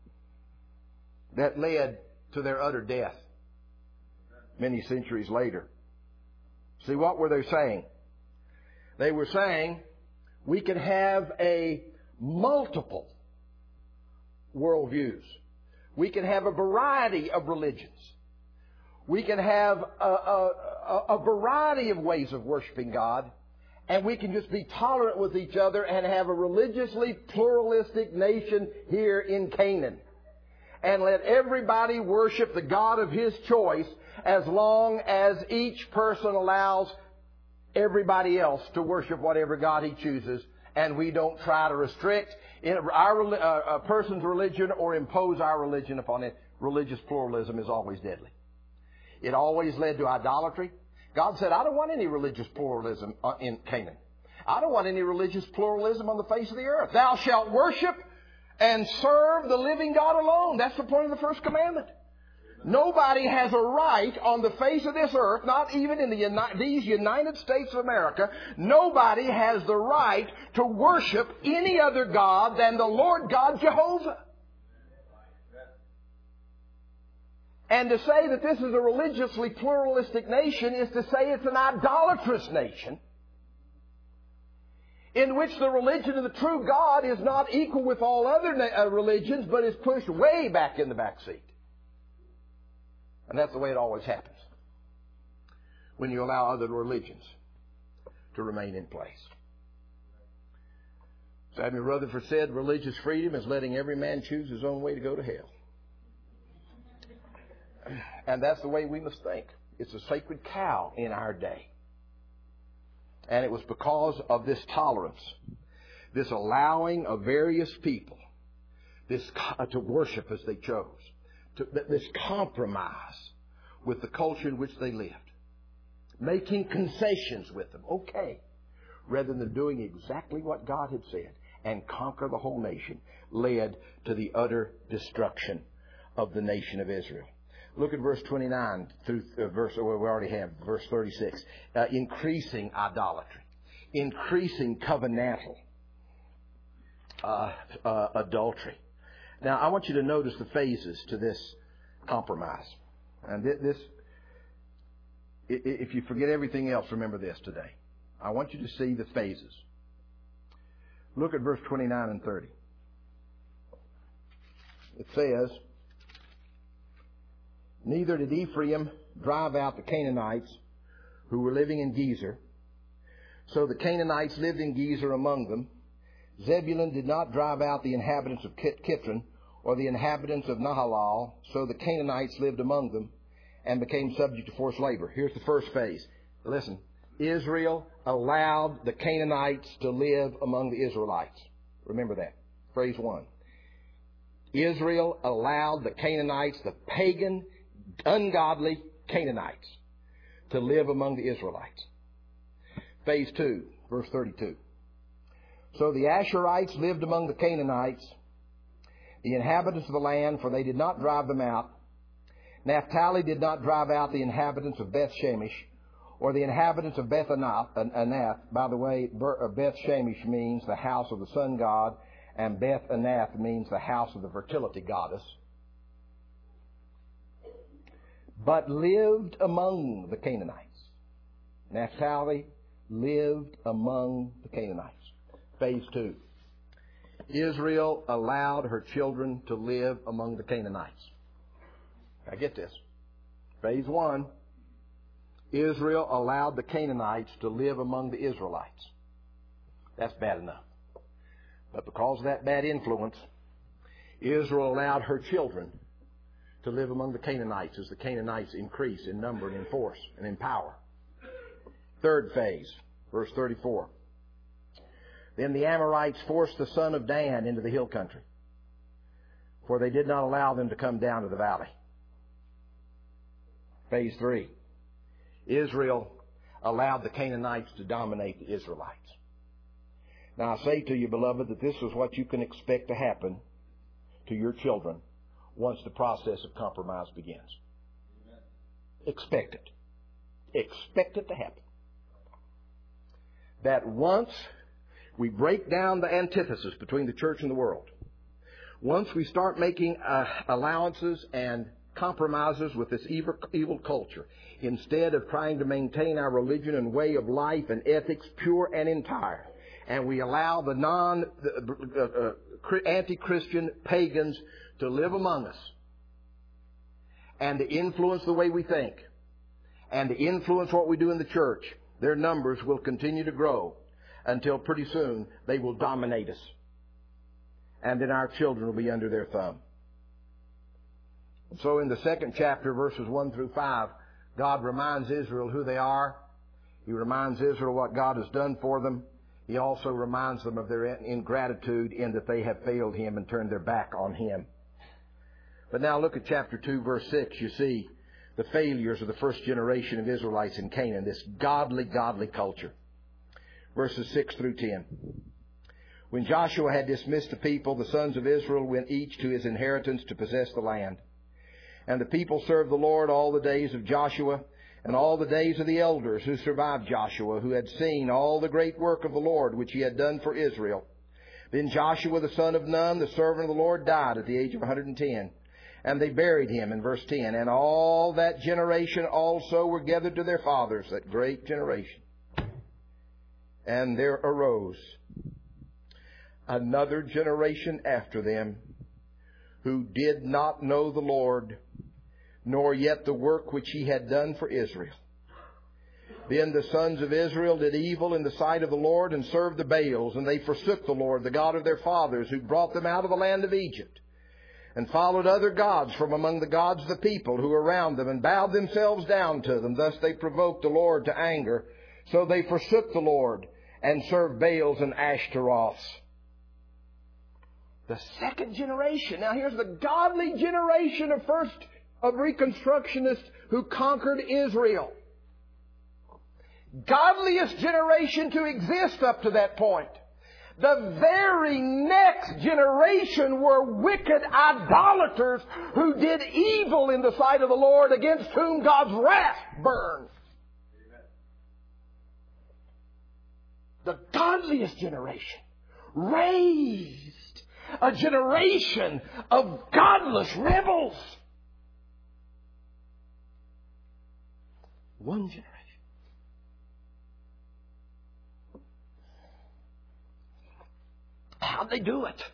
that led to their utter death many centuries later. See, what were they saying? They were saying we can have a multiple worldviews. We can have a variety of religions. We can have a, a, a variety of ways of worshiping God. And we can just be tolerant with each other and have a religiously pluralistic nation here in Canaan. And let everybody worship the God of his choice as long as each person allows everybody else to worship whatever God he chooses. And we don't try to restrict our uh, a person's religion or impose our religion upon it. Religious pluralism is always deadly. It always led to idolatry. God said, I don't want any religious pluralism in Canaan. I don't want any religious pluralism on the face of the earth. Thou shalt worship and serve the living God alone. That's the point of the first commandment. Nobody has a right on the face of this earth, not even in the Uni- these United States of America, nobody has the right to worship any other God than the Lord God Jehovah. And to say that this is a religiously pluralistic nation is to say it's an idolatrous nation in which the religion of the true God is not equal with all other na- uh, religions, but is pushed way back in the back seat. And that's the way it always happens when you allow other religions to remain in place. Samuel Rutherford said, religious freedom is letting every man choose his own way to go to hell. And that's the way we must think. It's a sacred cow in our day. And it was because of this tolerance, this allowing of various people this to worship as they chose, to, this compromise with the culture in which they lived, making concessions with them, okay, rather than doing exactly what God had said and conquer the whole nation, led to the utter destruction of the nation of Israel. Look at verse twenty-nine through uh, verse, well, we already have verse thirty-six. Uh, increasing idolatry, increasing covenantal uh, uh, adultery. Now, I want you to notice the phases to this compromise. And this, if you forget everything else, remember this today. I want you to see the phases. Look at verse twenty-nine and thirty. It says, neither did Ephraim drive out the Canaanites who were living in Gezer. So the Canaanites lived in Gezer among them. Zebulun did not drive out the inhabitants of Kitron or the inhabitants of Nahalal. So the Canaanites lived among them and became subject to forced labor. Here's the first phase. Listen. Israel allowed the Canaanites to live among the Israelites. Remember that. Phrase one. Israel allowed the Canaanites, the pagan, ungodly Canaanites, to live among the Israelites. Phase two, verse thirty-two. So the Asherites lived among the Canaanites, the inhabitants of the land, for they did not drive them out. Naphtali did not drive out the inhabitants of Beth Shemesh, or the inhabitants of Beth Anath. By the way, Beth Shemesh means the house of the sun god, and Beth Anath means the house of the fertility goddess. But lived among the Canaanites. Naphtali lived among the Canaanites. Phase two. Israel allowed her children to live among the Canaanites. Now get this. Phase one. Israel allowed the Canaanites to live among the Israelites. That's bad enough. But because of that bad influence, Israel allowed her children to live among the Canaanites as the Canaanites increase in number and in force and in power. Third phase, verse thirty-four. Then the Amorites forced the son of Dan into the hill country, for they did not allow them to come down to the valley. Phase three. Israel allowed the Canaanites to dominate the Israelites. Now I say to you, beloved, that this is what you can expect to happen to your children once the process of compromise begins. Amen. Expect it. Expect it to happen. That once we break down the antithesis between the church and the world. Once we start making uh, allowances and compromises with this evil, evil culture, instead of trying to maintain our religion and way of life and ethics pure and entire, and we allow the non, uh, uh, anti-Christian pagans to live among us and to influence the way we think and to influence what we do in the church, their numbers will continue to grow until pretty soon they will dominate us. And then our children will be under their thumb. So in the second chapter, verses one through five, God reminds Israel who they are. He reminds Israel what God has done for them. He also reminds them of their ingratitude in that they have failed Him and turned their back on Him. But now look at chapter two, verse six. You see the failures of the first generation of Israelites in Canaan, this godly, godly culture. Verses six through ten. When Joshua had dismissed the people, the sons of Israel went each to his inheritance to possess the land. And the people served the Lord all the days of Joshua and all the days of the elders who survived Joshua, who had seen all the great work of the Lord which He had done for Israel. Then Joshua the son of Nun, the servant of the Lord, died at the age of one hundred ten. And they buried him in verse ten. And all that generation also were gathered to their fathers, that great generation. And there arose another generation after them who did not know the Lord, nor yet the work which He had done for Israel. Then the sons of Israel did evil in the sight of the Lord and served the Baals, and they forsook the Lord, the God of their fathers, who brought them out of the land of Egypt, and followed other gods from among the gods of the people who were around them, and bowed themselves down to them. Thus they provoked the Lord to anger. So they forsook the Lord and served Baals and Ashtaroths. The second generation. Now here's the godly generation of first of Reconstructionists who conquered Israel. Godliest generation to exist up to that point. The very next generation were wicked idolaters who did evil in the sight of the Lord, against whom God's wrath burned. The godliest generation raised a generation of godless rebels. One generation. How'd they do it?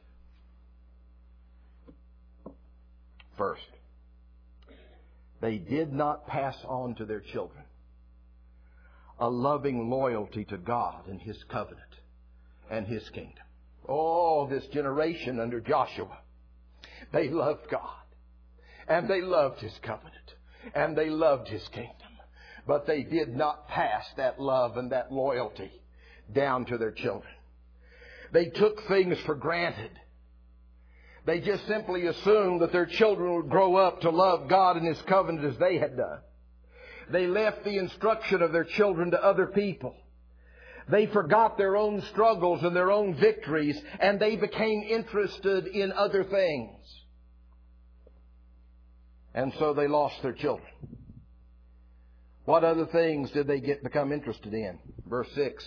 First, they did not pass on to their children a loving loyalty to God and His covenant and His kingdom. Oh, this generation under Joshua, they loved God, and they loved His covenant, and they loved His kingdom. But they did not pass that love and that loyalty down to their children. They took things for granted. They just simply assumed that their children would grow up to love God and His covenant as they had done. They left the instruction of their children to other people. They forgot their own struggles and their own victories, and they became interested in other things. And so they lost their children. What other things did they get become interested in? Verse six.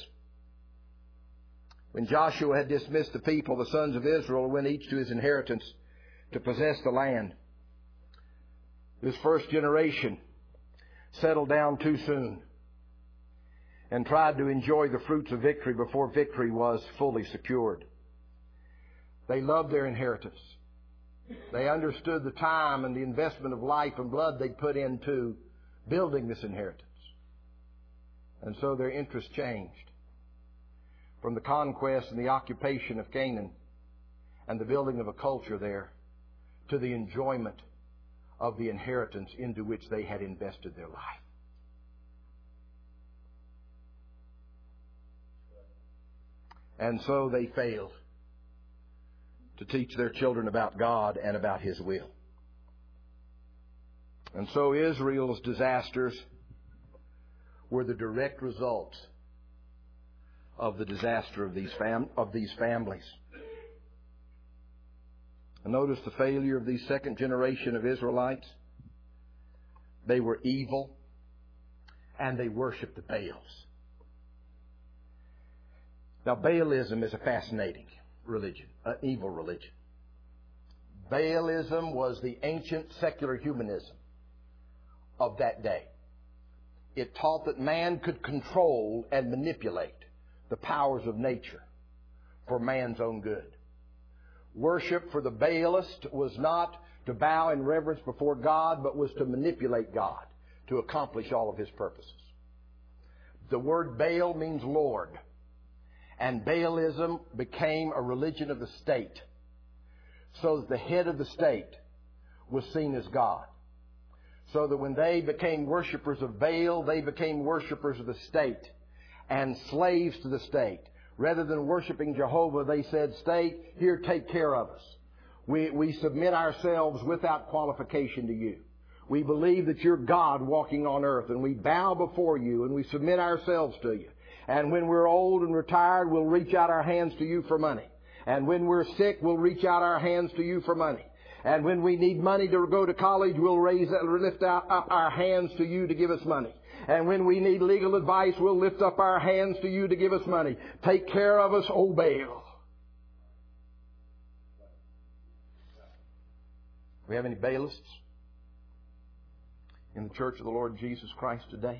When Joshua had dismissed the people, the sons of Israel went each to his inheritance to possess the land. This first generation settled down too soon and tried to enjoy the fruits of victory before victory was fully secured. They loved their inheritance. They understood the time and the investment of life and blood they'd put into building this inheritance. And so their interest changed from the conquest and the occupation of Canaan and the building of a culture there to the enjoyment of the inheritance into which they had invested their life. And so they failed to teach their children about God and about His will. And so Israel's disasters were the direct results of the disaster of these fam- of these families. And notice the failure of these second generation of Israelites. They were evil and they worshiped the Baals. Now, Baalism is a fascinating religion, an evil religion. Baalism was the ancient secular humanism of that day. It taught that man could control and manipulate the powers of nature for man's own good. Worship for the Baalist was not to bow in reverence before God, but was to manipulate God to accomplish all of His purposes. The word Baal means Lord. And Baalism became a religion of the state, so that the head of the state was seen as God. So that when they became worshippers of Baal, they became worshippers of the state and slaves to the state. Rather than worshiping Jehovah, they said, state, here, take care of us. We, we submit ourselves without qualification to you. We believe that you're God walking on earth, and we bow before you, and we submit ourselves to you. And when we're old and retired, we'll reach out our hands to you for money. And when we're sick, we'll reach out our hands to you for money. And when we need money to go to college, we'll raise, lift up our hands to you to give us money. And when we need legal advice, we'll lift up our hands to you to give us money. Take care of us, O Baal. We have any Baalists in the Church of the Lord Jesus Christ today?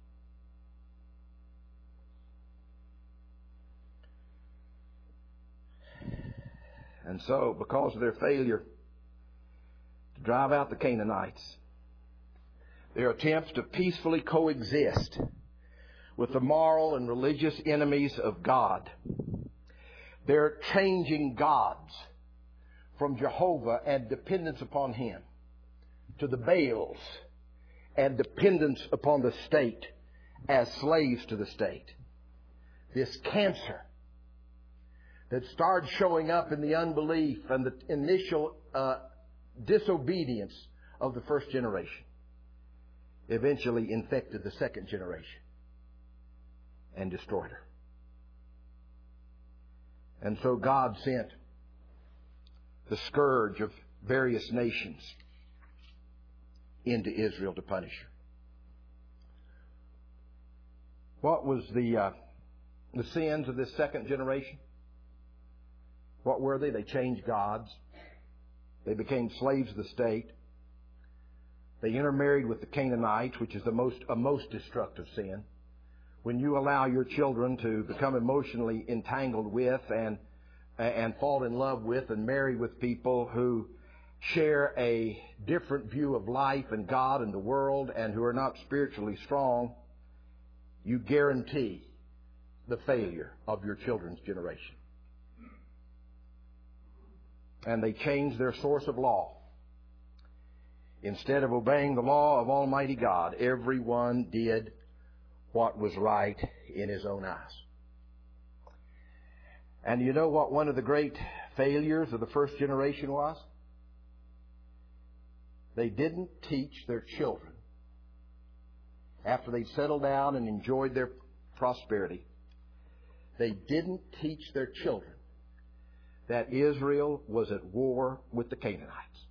And so, because of their failure to drive out the Canaanites, their attempts to peacefully coexist with the moral and religious enemies of God, they're changing gods from Jehovah and dependence upon Him to the Baals and dependence upon the state as slaves to the state. This cancer that started showing up in the unbelief and the initial uh, disobedience of the first generation eventually infected the second generation and destroyed her. And so God sent the scourge of various nations into Israel to punish her. What was the uh, the sins of this second generation? What were they? They changed gods. They became slaves of the state. They intermarried with the Canaanites, which is the most a most destructive sin. When you allow your children to become emotionally entangled with and and fall in love with and marry with people who share a different view of life and God and the world and who are not spiritually strong, you guarantee the failure of your children's generation. And they changed their source of law. Instead of obeying the law of Almighty God, everyone did what was right in his own eyes. And you know what one of the great failures of the first generation was? They didn't teach their children, after they settled down and enjoyed their prosperity, they didn't teach their children that Israel was at war with the Canaanites.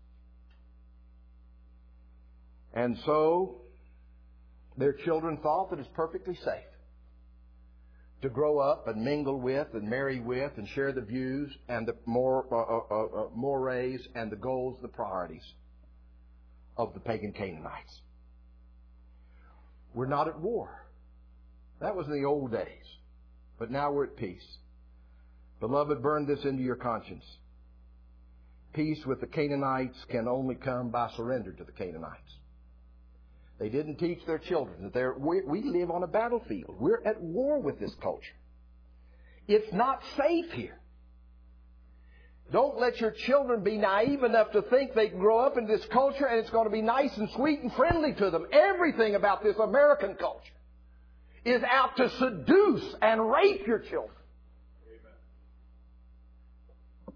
And so their children thought that it's perfectly safe to grow up and mingle with and marry with and share the views and the more, uh, uh, uh, mores and the goals and the priorities of the pagan Canaanites. We're not at war. That was in the old days. But now we're at peace. Beloved, burn this into your conscience. Peace with the Canaanites can only come by surrender to the Canaanites. They didn't teach their children that they're, we, we live on a battlefield. We're at war with this culture. It's not safe here. Don't let your children be naive enough to think they can grow up in this culture and it's going to be nice and sweet and friendly to them. Everything about this American culture is out to seduce and rape your children. Amen.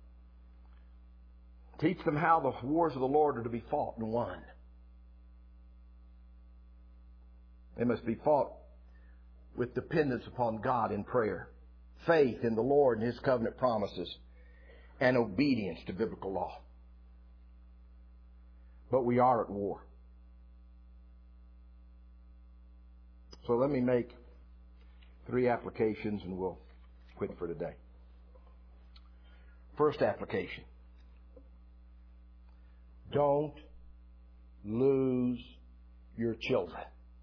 Teach them how the wars of the Lord are to be fought and won. They must be fought with dependence upon God in prayer, faith in the Lord and His covenant promises, and obedience to biblical law. But we are at war. So let me make three applications and we'll Quit for today. First application. Don't lose your children.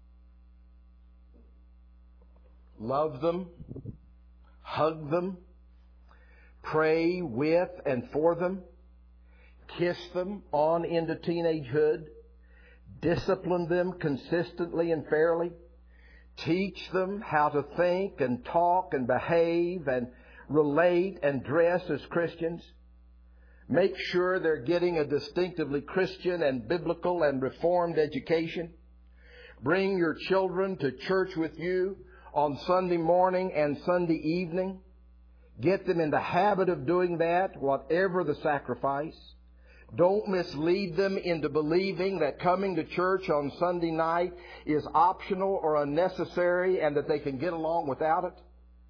Love them. Hug them. Pray with and for them. Kiss them on into teenagehood. Discipline them consistently and fairly. Teach them how to think and talk and behave and relate and dress as Christians. Make sure they're getting a distinctively Christian and biblical and reformed education. Bring your children to church with you on Sunday morning and Sunday evening. Get them in the habit of doing that, whatever the sacrifice. Don't mislead them into believing that coming to church on Sunday night is optional or unnecessary and that they can get along without it.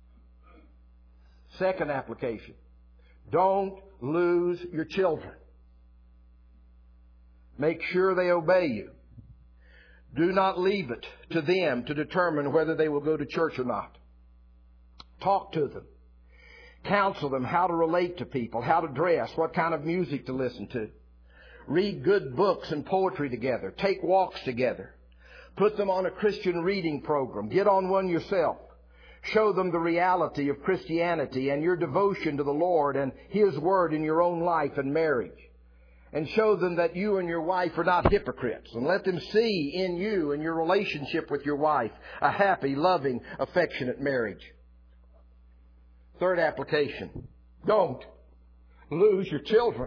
Second application. Don't lose your children. Make sure they obey you. Do not leave it to them to determine whether they will go to church or not. Talk to them. Counsel them how to relate to people, how to dress, what kind of music to listen to. Read good books and poetry together. Take walks together. Put them on a Christian reading program. Get on one yourself. Show them the reality of Christianity and your devotion to the Lord and His Word in your own life and marriage. And show them that you and your wife are not hypocrites. And let them see in you and your relationship with your wife a happy, loving, affectionate marriage. Third application. Don't lose your children.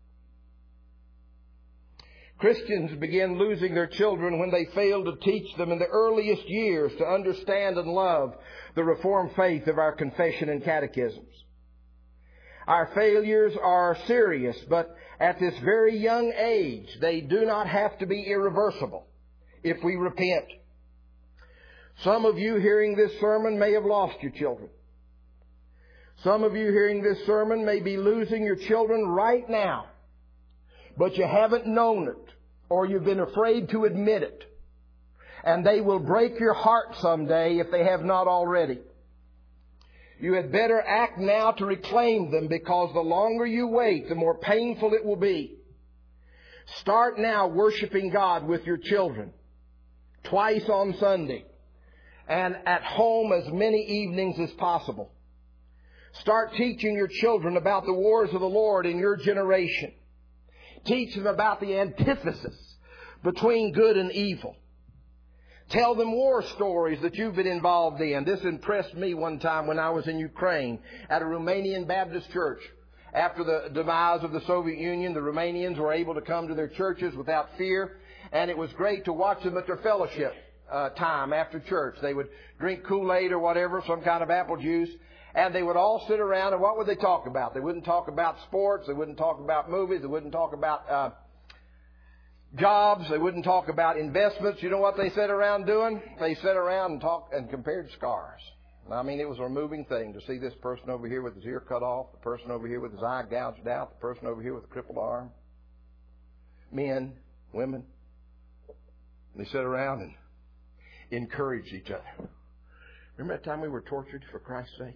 Christians begin losing their children when they fail to teach them in the earliest years to understand and love the Reformed faith of our confession and catechisms. Our failures are serious, but at this very young age, they do not have to be irreversible if we repent. Some of you hearing this sermon may have lost your children. Some of you hearing this sermon may be losing your children right now, but you haven't known it, or you've been afraid to admit it. And they will break your heart someday if they have not already. You had better act now to reclaim them, because the longer you wait, the more painful it will be. Start now worshiping God with your children, twice on Sunday, and at home as many evenings as possible. Start teaching your children about the wars of the Lord in your generation. Teach them about the antithesis between good and evil. Tell them war stories that you've been involved in. This impressed me one time when I was in Ukraine at a Romanian Baptist church. After the demise of the Soviet Union, the Romanians were able to come to their churches without fear, and it was great to watch them at their fellowship uh, time after church. They would drink Kool-Aid or whatever, some kind of apple juice, and they would all sit around, and what would they talk about? They wouldn't talk about sports. They wouldn't talk about movies. They wouldn't talk about uh, jobs. They wouldn't talk about investments. You know what they sat around doing? They sat around and talked and compared scars. I mean, it was a moving thing to see this person over here with his ear cut off, the person over here with his eye gouged out, the person over here with a crippled arm. Men, women. They sat around and encouraged each other. Remember that time we were tortured for Christ's sake?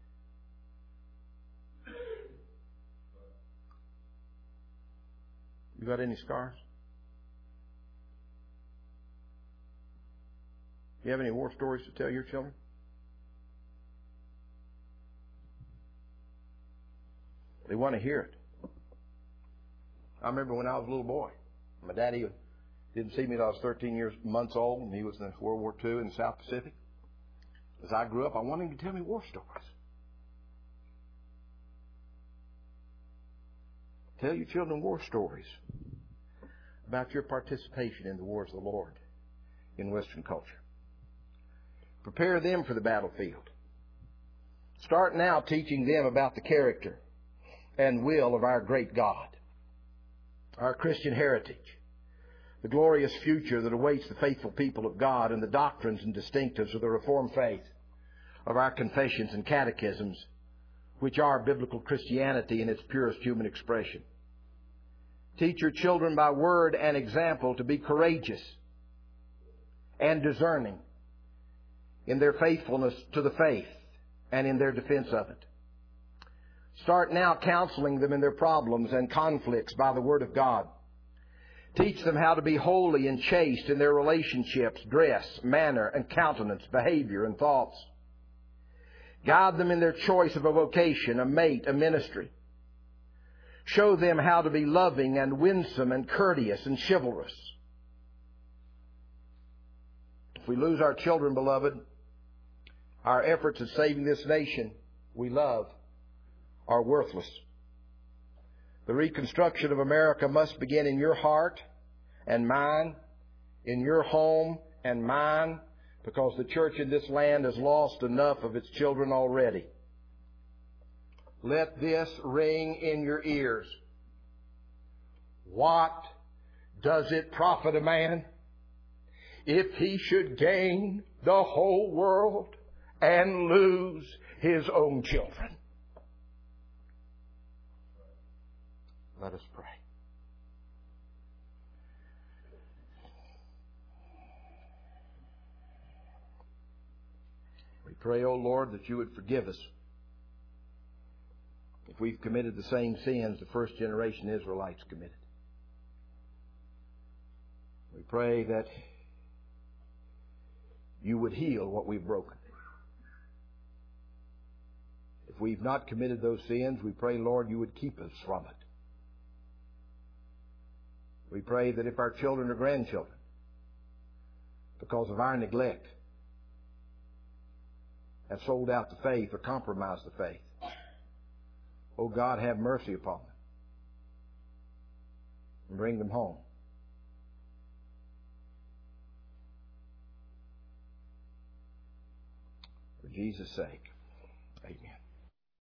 You got any scars? You have any war stories to tell your children? They want to hear it. I remember when I was a little boy, my daddy didn't see me until I was thirteen years months old, and he was in World War Two in the South Pacific. As I grew up, I wanted him to tell me war stories. Tell your children war stories about your participation in the wars of the Lord in Western culture. Prepare them for the battlefield. Start now teaching them about the character and will of our great God, our Christian heritage, the glorious future that awaits the faithful people of God, and the doctrines and distinctives of the Reformed faith, of our confessions and catechisms, which are biblical Christianity in its purest human expression. Teach your children by word and example to be courageous and discerning in their faithfulness to the faith and in their defense of it. Start now counseling them in their problems and conflicts by the Word of God. Teach them how to be holy and chaste in their relationships, dress, manner, and countenance, behavior, and thoughts. Guide them in their choice of a vocation, a mate, a ministry. Show them how to be loving and winsome and courteous and chivalrous. If we lose our children, beloved, our efforts at saving this nation we love are worthless. The reconstruction of America must begin in your heart and mine, in your home and mine, because the church in this land has lost enough of its children already. Let this ring in your ears. What does it profit a man if he should gain the whole world and lose his own children? Let us pray. We pray, O Lord, that you would forgive us if we've committed the same sins the first generation Israelites committed. We pray that you would heal what we've broken. If we've not committed those sins, we pray, Lord, you would keep us from it. We pray that if our children or grandchildren, because of our neglect, have sold out the faith or compromised the faith, oh God, have mercy upon them and bring them home. For Jesus' sake.